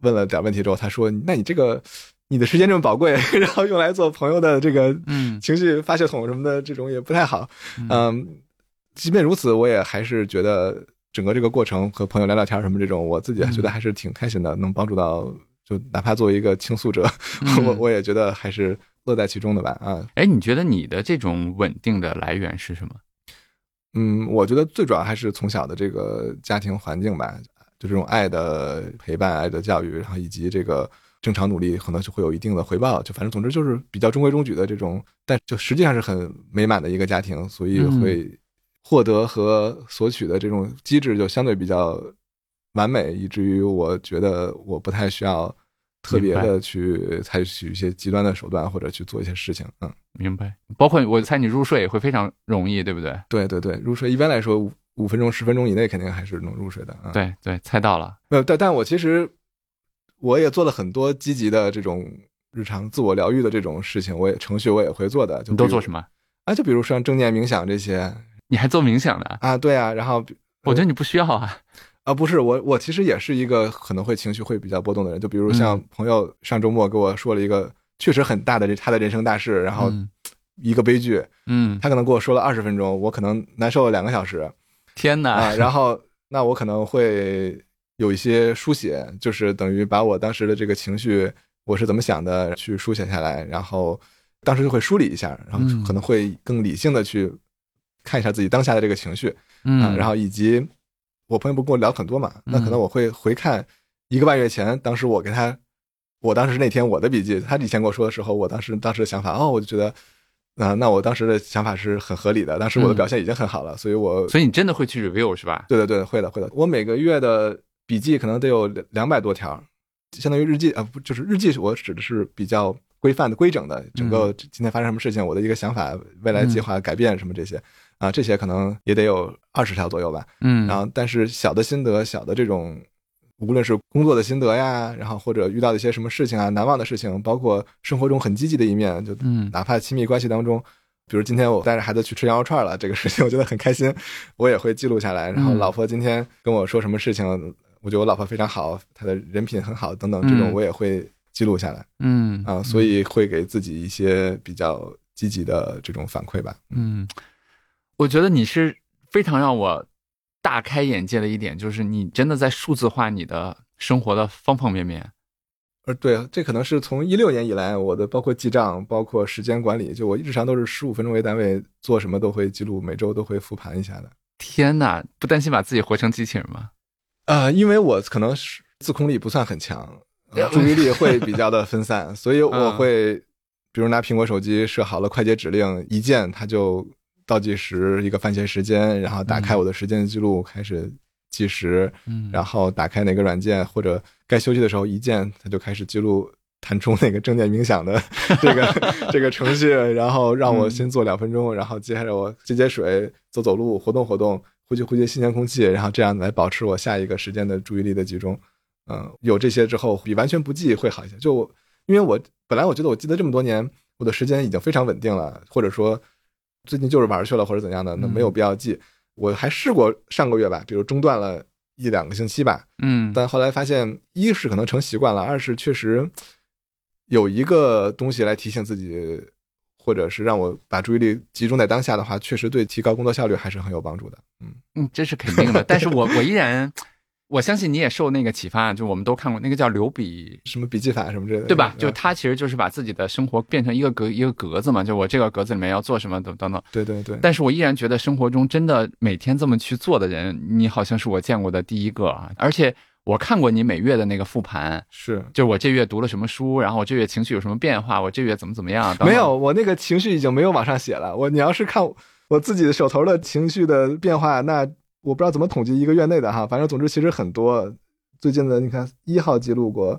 Speaker 2: 问了点问题之后，他说那你这个你的时间这么宝贵，然后用来做朋友的这个情绪发泄筒什么的，这种也不太好。即便如此，我也还是觉得整个这个过程和朋友聊聊天什么这种，我自己觉得还是挺开心的，能帮助到，就哪怕作为一个倾诉者，我也觉得还是乐在其中的吧。
Speaker 1: 哎，你觉得你的这种稳定的来源是什么？
Speaker 2: 我觉得最主要还是从小的这个家庭环境吧，就这种爱的陪伴、爱的教育，然后以及这个正常努力可能就会有一定的回报，就反正总之就是比较中规中矩的这种，但就实际上是很美满的一个家庭，所以会获得和索取的这种机制就相对比较完美，以至于我觉得我不太需要特别的去采取一些极端的手段或者去做一些事情。
Speaker 1: 明白。包括我猜你入睡也会非常容易，对不对？
Speaker 2: 对对对，入睡一般来说5分钟10分钟以内肯定还是能入睡的。
Speaker 1: 对对，猜到了。
Speaker 2: 但我其实我也做了很多积极的这种日常自我疗愈的这种事情，程序我也会做的。
Speaker 1: 你都做什么
Speaker 2: 啊？就比如像正念冥想这些。
Speaker 1: 你还做冥想的
Speaker 2: 啊？对啊，然后
Speaker 1: 我觉得你不需要啊。
Speaker 2: 不是我其实也是一个可能会情绪会比较波动的人，就比如像朋友上周末跟我说了一个确实很大的他的人生大事，然后一个悲剧，他可能跟我说了20分钟，我可能难受了2个小时。
Speaker 1: 天哪！
Speaker 2: 然后那我可能会有一些书写，就是等于把我当时的这个情绪，我是怎么想的去书写下来，然后当时就会梳理一下，然后可能会更理性的去看一下自己当下的这个情绪，然后以及我朋友不跟我聊很多嘛，那可能我会回看1个半月前，当时我当时那天我的笔记，他以前跟我说的时候，我当时的想法，我就觉得，那我当时的想法是很合理的，当时我的表现已经很好了，所以
Speaker 1: 你真的会去 review 是吧？
Speaker 2: 对对对，会的。我每个月的笔记可能得有200多条，相当于日记就是日记，我指的是比较规范的、规整的，整个今天发生什么事情，我的一个想法、未来计划、改变什么这些。这些可能也得有20条左右吧。然后但是小的心得、小的这种，无论是工作的心得呀，然后或者遇到的一些什么事情啊、难忘的事情，包括生活中很积极的一面，就哪怕亲密关系当中，比如今天我带着孩子去吃羊肉串了，这个事情我觉得很开心，我也会记录下来。然后老婆今天跟我说什么事情，我觉得我老婆非常好，她的人品很好等等，这种我也会记录下来。所以会给自己一些比较积极的这种反馈吧。
Speaker 1: 我觉得你是非常让我大开眼界的一点，就是你真的在数字化你的生活的方方面面。
Speaker 2: 对，这可能是从16年以来，我的包括记账，包括时间管理，就我日常都是15分钟为单位，做什么都会记录，每周都会复盘一下的。
Speaker 1: 天哪，不担心把自己活成机器人吗？
Speaker 2: 因为我可能是自控力不算很强，注意力会比较的分散，所以我会比如拿苹果手机设好了快捷指令，一键它就倒计时一个番茄时间，然后打开我的时间记录开始计时，然后打开哪个软件或者该休息的时候一键它就开始记录，弹出那个正念冥想的这个程序，然后让我先做2分钟，然后接下来我接水、走走路、活动活动、呼吸新鲜空气，然后这样来保持我下一个时间的注意力的集中。有这些之后比完全不记会好一些。因为我本来我觉得我记得这么多年，我的时间已经非常稳定了，或者说最近就是玩去了或者怎样的，那没有必要记。我还试过上个月吧，比如中断了1-2个星期吧，但后来发现，一是可能成习惯了，二是确实有一个东西来提醒自己，或者是让我把注意力集中在当下的话，确实对提高工作效率还是很有帮助的。
Speaker 1: 这是肯定的。但是我依然，我相信你也受那个启发，就我们都看过那个叫刘笔
Speaker 2: 什么笔记法什么之类的，
Speaker 1: 对吧？就他其实就是把自己的生活变成一个格子嘛，就我这个格子里面要做什么等等。
Speaker 2: 对对对。
Speaker 1: 但是我依然觉得生活中真的每天这么去做的人，你好像是我见过的第一个啊！而且我看过你每月的那个复盘，
Speaker 2: 是
Speaker 1: 就我这月读了什么书，然后我这月情绪有什么变化，我这月怎么样等等。
Speaker 2: 没有，我那个情绪已经没有往上写了。你要是看我自己手头的情绪的变化，那我不知道怎么统计1个月内的哈，反正总之其实很多。最近的你看1号记录过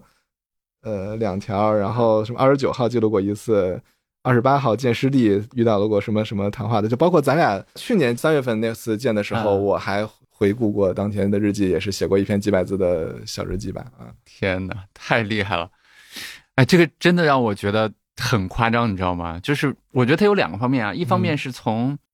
Speaker 2: 2条，然后什么29号记录过1次，28号见师弟遇到了过什么什么谈话的，就包括咱俩去年3月份那次见的时候，我还回顾过当天的日记，也是写过一篇几百字的小日记吧。
Speaker 1: 天哪，太厉害了！哎，这个真的让我觉得很夸张，你知道吗？就是我觉得它有2个方面啊，一方面是从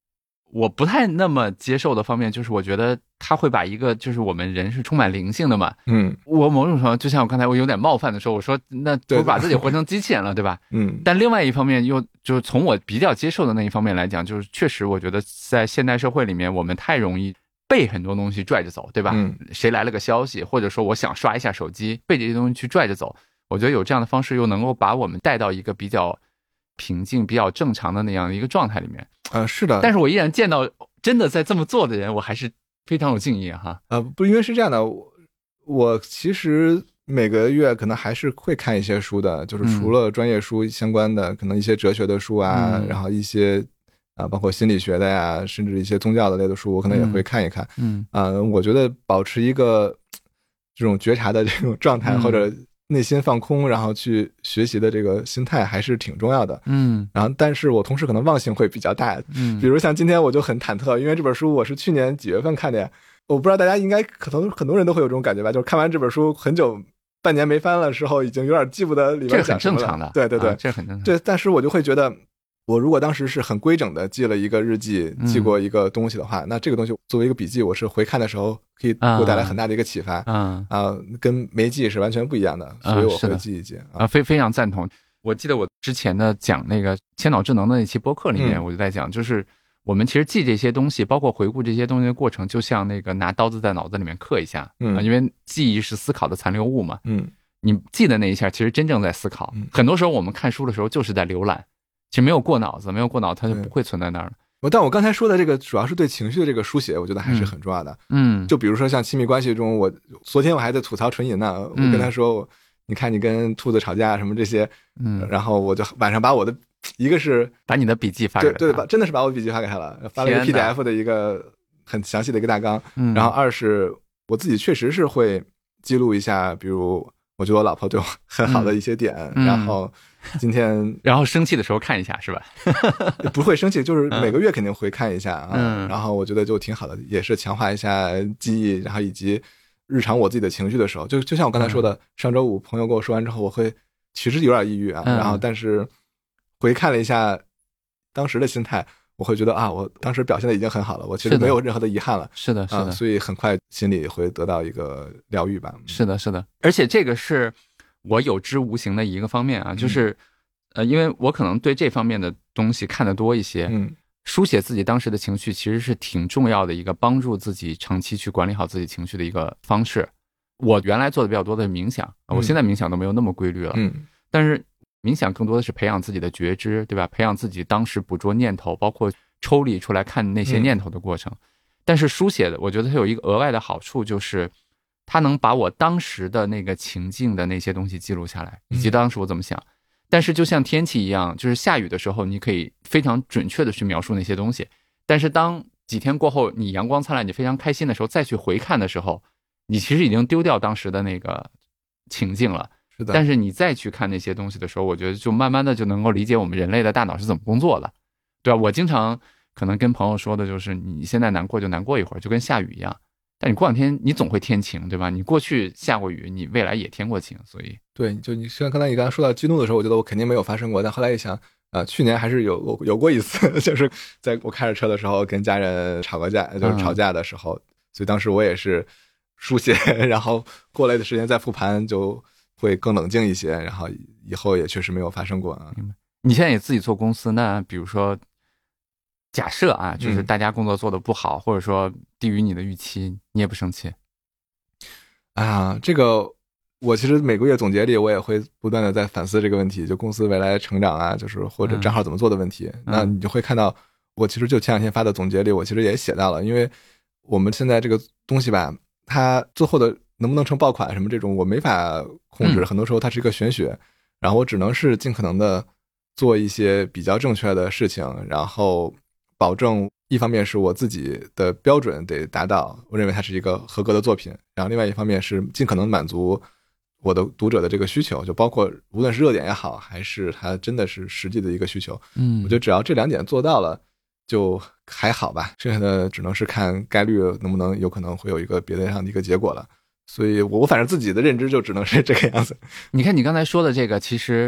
Speaker 1: 我不太那么接受的方面，就是我觉得他会把一个就是我们人是充满灵性的嘛，我某种程度就像我刚才我有点冒犯的时候，我说那不把自己活成机器人了，对吧？但另外一方面又就是从我比较接受的那一方面来讲，就是确实我觉得在现代社会里面，我们太容易被很多东西拽着走，对吧？谁来了个消息，或者说我想刷一下手机，被这些东西去拽着走，我觉得有这样的方式又能够把我们带到一个比较平静、比较正常的那样的一个状态里面。
Speaker 2: 是的。
Speaker 1: 但是我依然见到真的在这么做的人，我还是非常有敬意哈。
Speaker 2: 不，因为是这样的，我其实每个月可能还是会看一些书的，就是除了专业书相关的，可能一些哲学的书啊，然后一些包括心理学的呀，甚至一些宗教的类的书，我可能也会看一看。我觉得保持一个这种觉察的这种状态，或者内心放空，然后去学习的这个心态还是挺重要的。然后但是我同时可能忘性会比较大。比如像今天我就很忐忑，因为这本书我是去年几月份看的呀，我不知道大家应该可能很多人都会有这种感觉吧，就是看完这本书很久半年没翻了时候，已经有点记不得里面讲什么了。
Speaker 1: 这很正常的。
Speaker 2: 对对对，
Speaker 1: 这很正常。
Speaker 2: 对，但是我就会觉得，我如果当时是很规整的记了一个日记，记过一个东西的话，那这个东西作为一个笔记，我是回看的时候可以给我带来很大的一个启发。跟没记是完全不一样的，所以我会记一记。
Speaker 1: 非常赞同。我记得我之前的讲那个千脑智能的那期播客里面，我就在讲，就是我们其实记这些东西，包括回顾这些东西的过程，就像那个拿刀子在脑子里面刻一下。因为记忆是思考的残留物嘛。你记的那一下，其实真正在思考。很多时候我们看书的时候就是在浏览。其实没有过脑子，它就不会存在那儿了。
Speaker 2: 但我刚才说的这个主要是对情绪的这个书写，我觉得还是很重要的。就比如说像亲密关系中，昨天我还在吐槽纯银呢，我跟他说，你看你跟兔子吵架什么这些，然后我就晚上把我的一个是
Speaker 1: 把你的笔记发给他，
Speaker 2: 对，真的是把我的笔记发给他了，发了一个 PDF 的一个很详细的一个大纲。然后二是我自己确实是会记录一下，比如我觉得我老婆对我很好的一些点，然后今天
Speaker 1: 然后生气的时候看一下是吧？
Speaker 2: 不会生气，就是每个月肯定会看一下然后我觉得就挺好的，也是强化一下记忆，然后以及日常我自己的情绪的时候，就像我刚才说的，上周五朋友跟我说完之后，我会其实有点抑郁然后但是回看了一下当时的心态，我会觉得我当时表现的已经很好了，我其实没有任何的遗憾了。
Speaker 1: 是的，
Speaker 2: 所以很快心里会得到一个疗愈吧。
Speaker 1: 是的，而且这个是我有知无形的一个方面就是因为我可能对这方面的东西看得多一些，书写自己当时的情绪其实是挺重要的一个帮助自己长期去管理好自己情绪的一个方式。我原来做的比较多的冥想，我现在冥想都没有那么规律了，但是冥想更多的是培养自己的觉知，对吧？培养自己当时捕捉念头，包括抽离出来看那些念头的过程。但是书写的，我觉得它有一个额外的好处，就是它能把我当时的那个情境的那些东西记录下来，以及当时我怎么想。但是就像天气一样，就是下雨的时候，你可以非常准确的去描述那些东西。但是当几天过后，你阳光灿烂，你非常开心的时候，再去回看的时候，你其实已经丢掉当时的那个情境了。
Speaker 2: 是的。
Speaker 1: 但是你再去看那些东西的时候，我觉得就慢慢的就能够理解我们人类的大脑是怎么工作的，对吧？我经常可能跟朋友说的就是，你现在难过就难过一会儿，就跟下雨一样。但你过两天你总会天晴，对吧？你过去下过雨，你未来也天过晴，所以
Speaker 2: 对，就你像刚才说到激怒的时候，我觉得我肯定没有发生过，但后来一想，去年还是有过一次，就是在我开着车的时候跟家人吵过架，就是吵架的时候，所以当时我也是书写，然后过了一段时间再复盘，就会更冷静一些，然后以后也确实没有发生过
Speaker 1: 明白。你现在也自己做公司，那比如说假设就是大家工作做得不好，或者说低于你的预期，你也不生气
Speaker 2: 这个我其实每个月总结里我也会不断的在反思这个问题，就公司未来成长就是或者账号怎么做的问题。那你就会看到，我其实就前两天发的总结里，我其实也写到了，因为我们现在这个东西吧，它最后的能不能成爆款什么这种我没法控制，很多时候它是一个玄学，然后我只能是尽可能的做一些比较正确的事情，然后保证一方面是我自己的标准得达到，我认为它是一个合格的作品，然后另外一方面是尽可能满足我的读者的这个需求，就包括无论是热点也好，还是它真的是实际的一个需求。我觉得只要这两点做到了就还好吧，剩下的只能是看概率能不能有可能会有一个别的样的一个结果了。所以我反正自己的认知就只能是这个样子。
Speaker 1: 你看你刚才说的这个，其实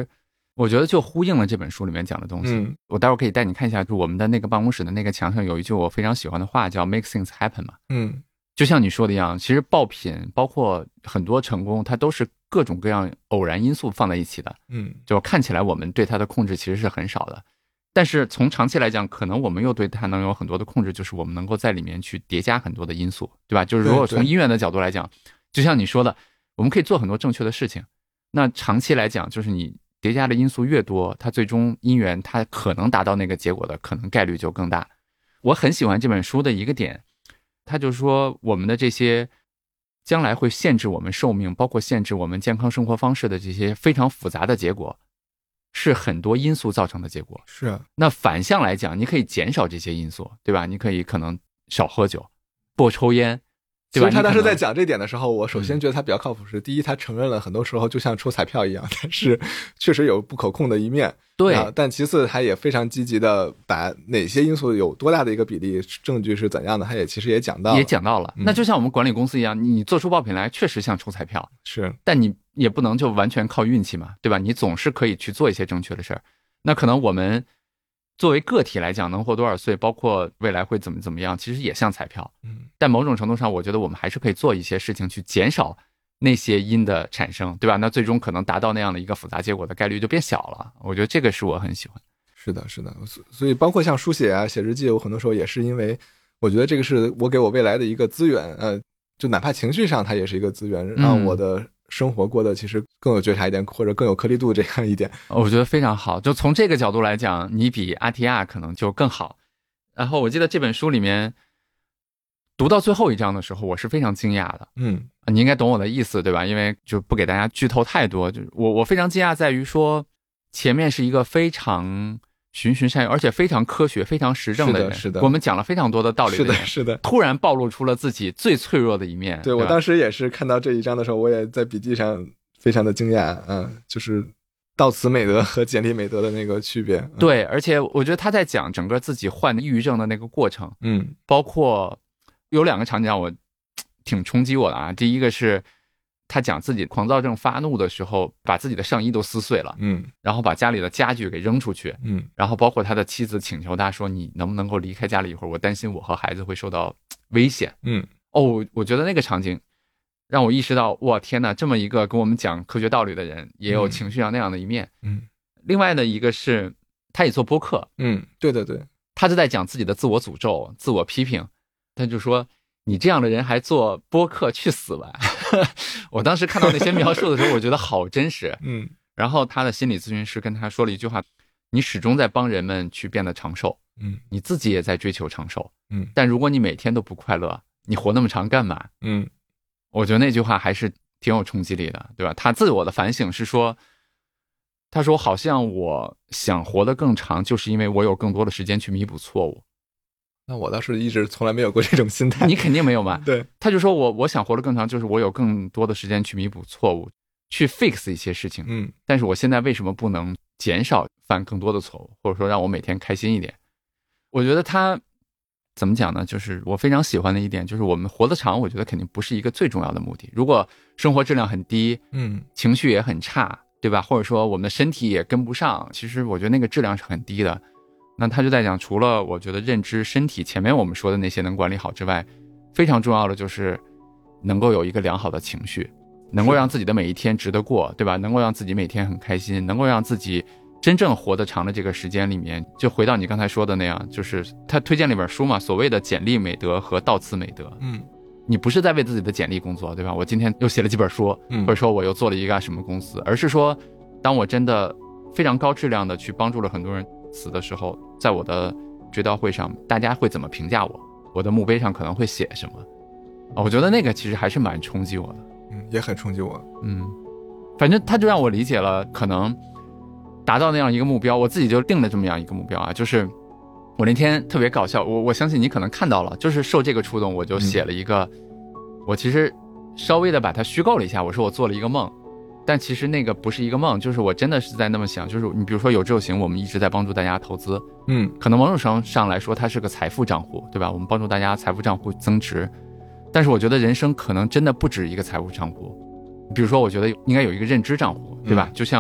Speaker 1: 我觉得就呼应了这本书里面讲的东西。我待会儿可以带你看一下，就我们的那个办公室的那个墙上有一句我非常喜欢的话，叫 make things happen 嘛。就像你说的一样，其实爆品包括很多成功，它都是各种各样偶然因素放在一起的。就看起来我们对它的控制其实是很少的，但是从长期来讲，可能我们又对它能有很多的控制，就是我们能够在里面去叠加很多的因素，对吧？就是如果从音乐的角度来讲，就像你说的，我们可以做很多正确的事情，那长期来讲，就是你叠加的因素越多，它最终因缘它可能达到那个结果的可能概率就更大。我很喜欢这本书的一个点，他就说我们的这些将来会限制我们寿命，包括限制我们健康生活方式的这些非常复杂的结果，是很多因素造成的结果。
Speaker 2: 是啊，
Speaker 1: 那反向来讲，你可以减少这些因素，对吧？你可能少喝酒，不抽烟，对吧？
Speaker 2: 所以他当时在讲这点的时候，我首先觉得他比较靠谱是，第一，他承认了很多时候就像抽彩票一样，但是确实有不可控的一面。
Speaker 1: 对，
Speaker 2: 但其次他也非常积极的把哪些因素有多大的一个比例，证据是怎样的，他其实也讲到了。那就像我们管理公司一样，你做出爆品来确实像抽彩票， 是，
Speaker 1: 但你也不能就完全靠运气嘛，对吧？你总是可以去做一些正确的事儿。那可能我们作为个体来讲，能活多少岁，包括未来会怎么样，其实也像彩票。但某种程度上，我觉得我们还是可以做一些事情去减少那些因的产生，对吧？那最终可能达到那样的一个复杂结果的概率就变小了。我觉得这个是我很喜欢。
Speaker 2: 是的，是的。所以包括像书写啊、写日记，我很多时候也是因为我觉得这个是我给我未来的一个资源，就哪怕情绪上它也是一个资源，让我的生活过得其实更有觉察一点，或者更有颗粒度这样一点。
Speaker 1: 我觉得非常好，就从这个角度来讲，你比阿提亚可能就更好。然后我记得这本书里面读到最后一章的时候，我是非常惊讶的。你应该懂我的意思，对吧？因为就不给大家剧透太多，就我非常惊讶在于说，前面是一个非常循循善诱，而且非常科学、非常实证的人。
Speaker 2: 是的，
Speaker 1: 我们讲了非常多的道理的人。
Speaker 2: 是的。
Speaker 1: 突然暴露出了自己最脆弱的一面。
Speaker 2: 对，我当时也是看到这一章的时候，我也在笔记上非常的惊讶。就是悼词美德和简历美德的那个区别。
Speaker 1: 对，而且我觉得他在讲整个自己患抑郁症的那个过程。包括有2个场景让我挺冲击我的啊。第一个是他讲自己狂躁症发怒的时候，把自己的上衣都撕碎了，然后把家里的家具给扔出去，然后包括他的妻子请求他说，你能不能够离开家里一会儿，我担心我和孩子会受到危险。我觉得那个场景让我意识到，哇，天哪，这么一个跟我们讲科学道理的人，也有情绪上那样的一面。另外的一个是他也做播客。
Speaker 2: 对，
Speaker 1: 他就在讲自己的自我诅咒、自我批评。他就说，你这样的人还做播客，去死吧。我当时看到那些描述的时候，我觉得好真实。然后他的心理咨询师跟他说了一句话，你始终在帮人们去变得长寿，你自己也在追求长寿，但如果你每天都不快乐，你活那么长干嘛？我觉得那句话还是挺有冲击力的，对吧？他自我的反省是说，他说好像我想活得更长，就是因为我有更多的时间去弥补错误。
Speaker 2: 那我倒是一直从来没有过这种心态。
Speaker 1: 你肯定没有嘛？
Speaker 2: 对，
Speaker 1: 他就说我想活得更长，就是我有更多的时间去弥补错误，去 fix 一些事情。但是我现在为什么不能减少犯更多的错误，或者说让我每天开心一点？我觉得他怎么讲呢？就是我非常喜欢的一点，就是我们活得长，我觉得肯定不是一个最重要的目的。如果生活质量很低，情绪也很差，对吧？或者说我们的身体也跟不上，其实我觉得那个质量是很低的。那他就在讲，除了我觉得认知身体前面我们说的那些能管理好之外，非常重要的就是能够有一个良好的情绪，能够让自己的每一天值得过，对吧？能够让自己每天很开心，能够让自己真正活得长的这个时间里面，就回到你刚才说的那样，就是他推荐了一本书嘛，所谓的简历美德和悼词美德。你不是在为自己的简历工作，对吧？我今天又写了几本书，或者说我又做了一个什么公司，而是说当我真的非常高质量的去帮助了很多人死的时候，在我的追悼会上大家会怎么评价我，我的墓碑上可能会写什么。我觉得那个其实还是蛮冲击我的。
Speaker 2: 也很冲击我。
Speaker 1: 反正他就让我理解了，可能达到那样一个目标，我自己就定了这么样一个目标啊，就是我那天特别搞笑，我相信你可能看到了，就是受这个触动，我就写了一个，我其实稍微的把它虚构了一下，我说我做了一个梦，但其实那个不是一个梦，就是我真的是在那么想，就是你比如说有志有行，我们一直在帮助大家投资，可能某种程度上来说它是个财富账户，对吧？我们帮助大家财富账户增值，但是我觉得人生可能真的不止一个财务账户，比如说我觉得应该有一个认知账户，对吧？就像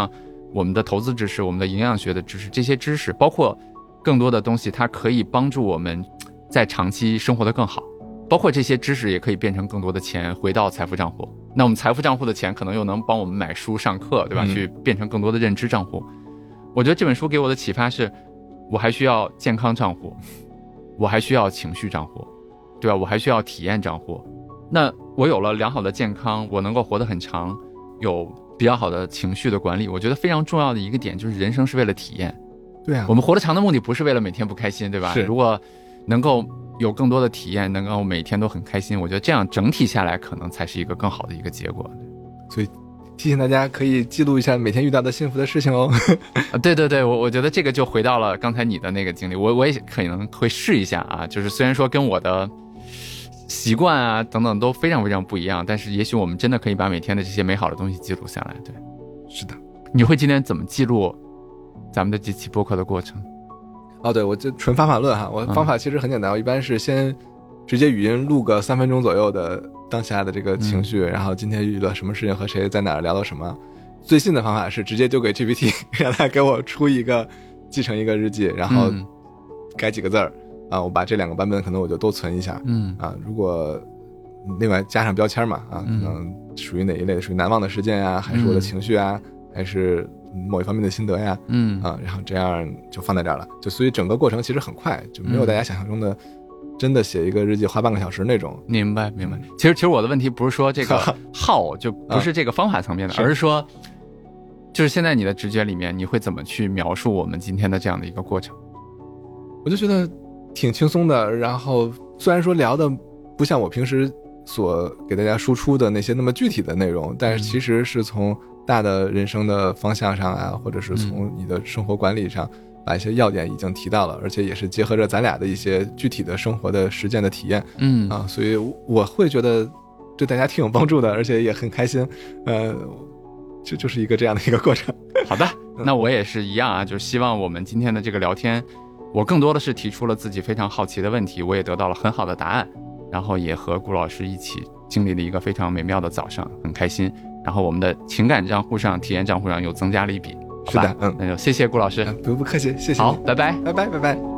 Speaker 1: 我们的投资知识，我们的营养学的知识，这些知识包括更多的东西，它可以帮助我们在长期生活得更好，包括这些知识也可以变成更多的钱回到财富账户。那我们财富账户的钱可能又能帮我们买书上课，对吧？去变成更多的认知账户。我觉得这本书给我的启发是，我还需要健康账户，我还需要情绪账户，对吧？我还需要体验账户。那我有了良好的健康，我能够活得很长，有比较好的情绪的管理。我觉得非常重要的一个点就是人生是为了体验。
Speaker 2: 对啊，
Speaker 1: 我们活得长的目的不是为了每天不开心，对吧？如果能够有更多的体验，能够每天都很开心，我觉得这样整体下来可能才是一个更好的一个结果。
Speaker 2: 所以提醒大家可以记录一下每天遇到的幸福的事情哦。
Speaker 1: 对对对，我觉得这个就回到了刚才你的那个经历，我也可能会试一下啊。就是虽然说跟我的习惯啊等等都非常非常不一样，但是也许我们真的可以把每天的这些美好的东西记录下来。对，
Speaker 2: 是的。
Speaker 1: 你会今天怎么记录咱们的这期播客的过程？
Speaker 2: 哦，对，我就纯方法论哈。我方法其实很简单，我一般是先直接语音录个3分钟左右的当下的这个情绪，然后今天遇到什么事情和谁在哪儿聊了什么。最信的方法是直接丢给 GPT， 让他给我出一个继承一个日记，然后改几个字儿啊，我把这2个版本可能我就都存一下。如果另外加上标签嘛可能属于哪一类的，属于难忘的事件呀，还是我的情绪啊，还是某一方面的心得呀，然后这样就放在这儿了。就所以整个过程其实很快，就没有大家想象中的真的写一个日记花半个小时那种。
Speaker 1: 明白。其实我的问题不是说这个how就不是这个方法层面的，而是说就是现在你的直觉里面，你会怎么去描述我们今天的这样的一个过程？
Speaker 2: 我就觉得挺轻松的，然后虽然说聊的不像我平时所给大家输出的那些那么具体的内容，但是其实是从大的人生的方向上啊，或者是从你的生活管理上把一些要点已经提到了，而且也是结合着咱俩的一些具体的生活的实践的体验。所以我会觉得对大家挺有帮助的，而且也很开心。就是一个这样的一个过程。
Speaker 1: 好的，那我也是一样啊，就是希望我们今天的这个聊天，我更多的是提出了自己非常好奇的问题，我也得到了很好的答案，然后也和顾老师一起经历了一个非常美妙的早上，很开心。然后我们的情感账户上、体验账户上又增加了一笔。
Speaker 2: 是的，
Speaker 1: 那就谢谢顾老师。
Speaker 2: 不客气，谢谢。
Speaker 1: 好，拜拜，
Speaker 2: 拜拜。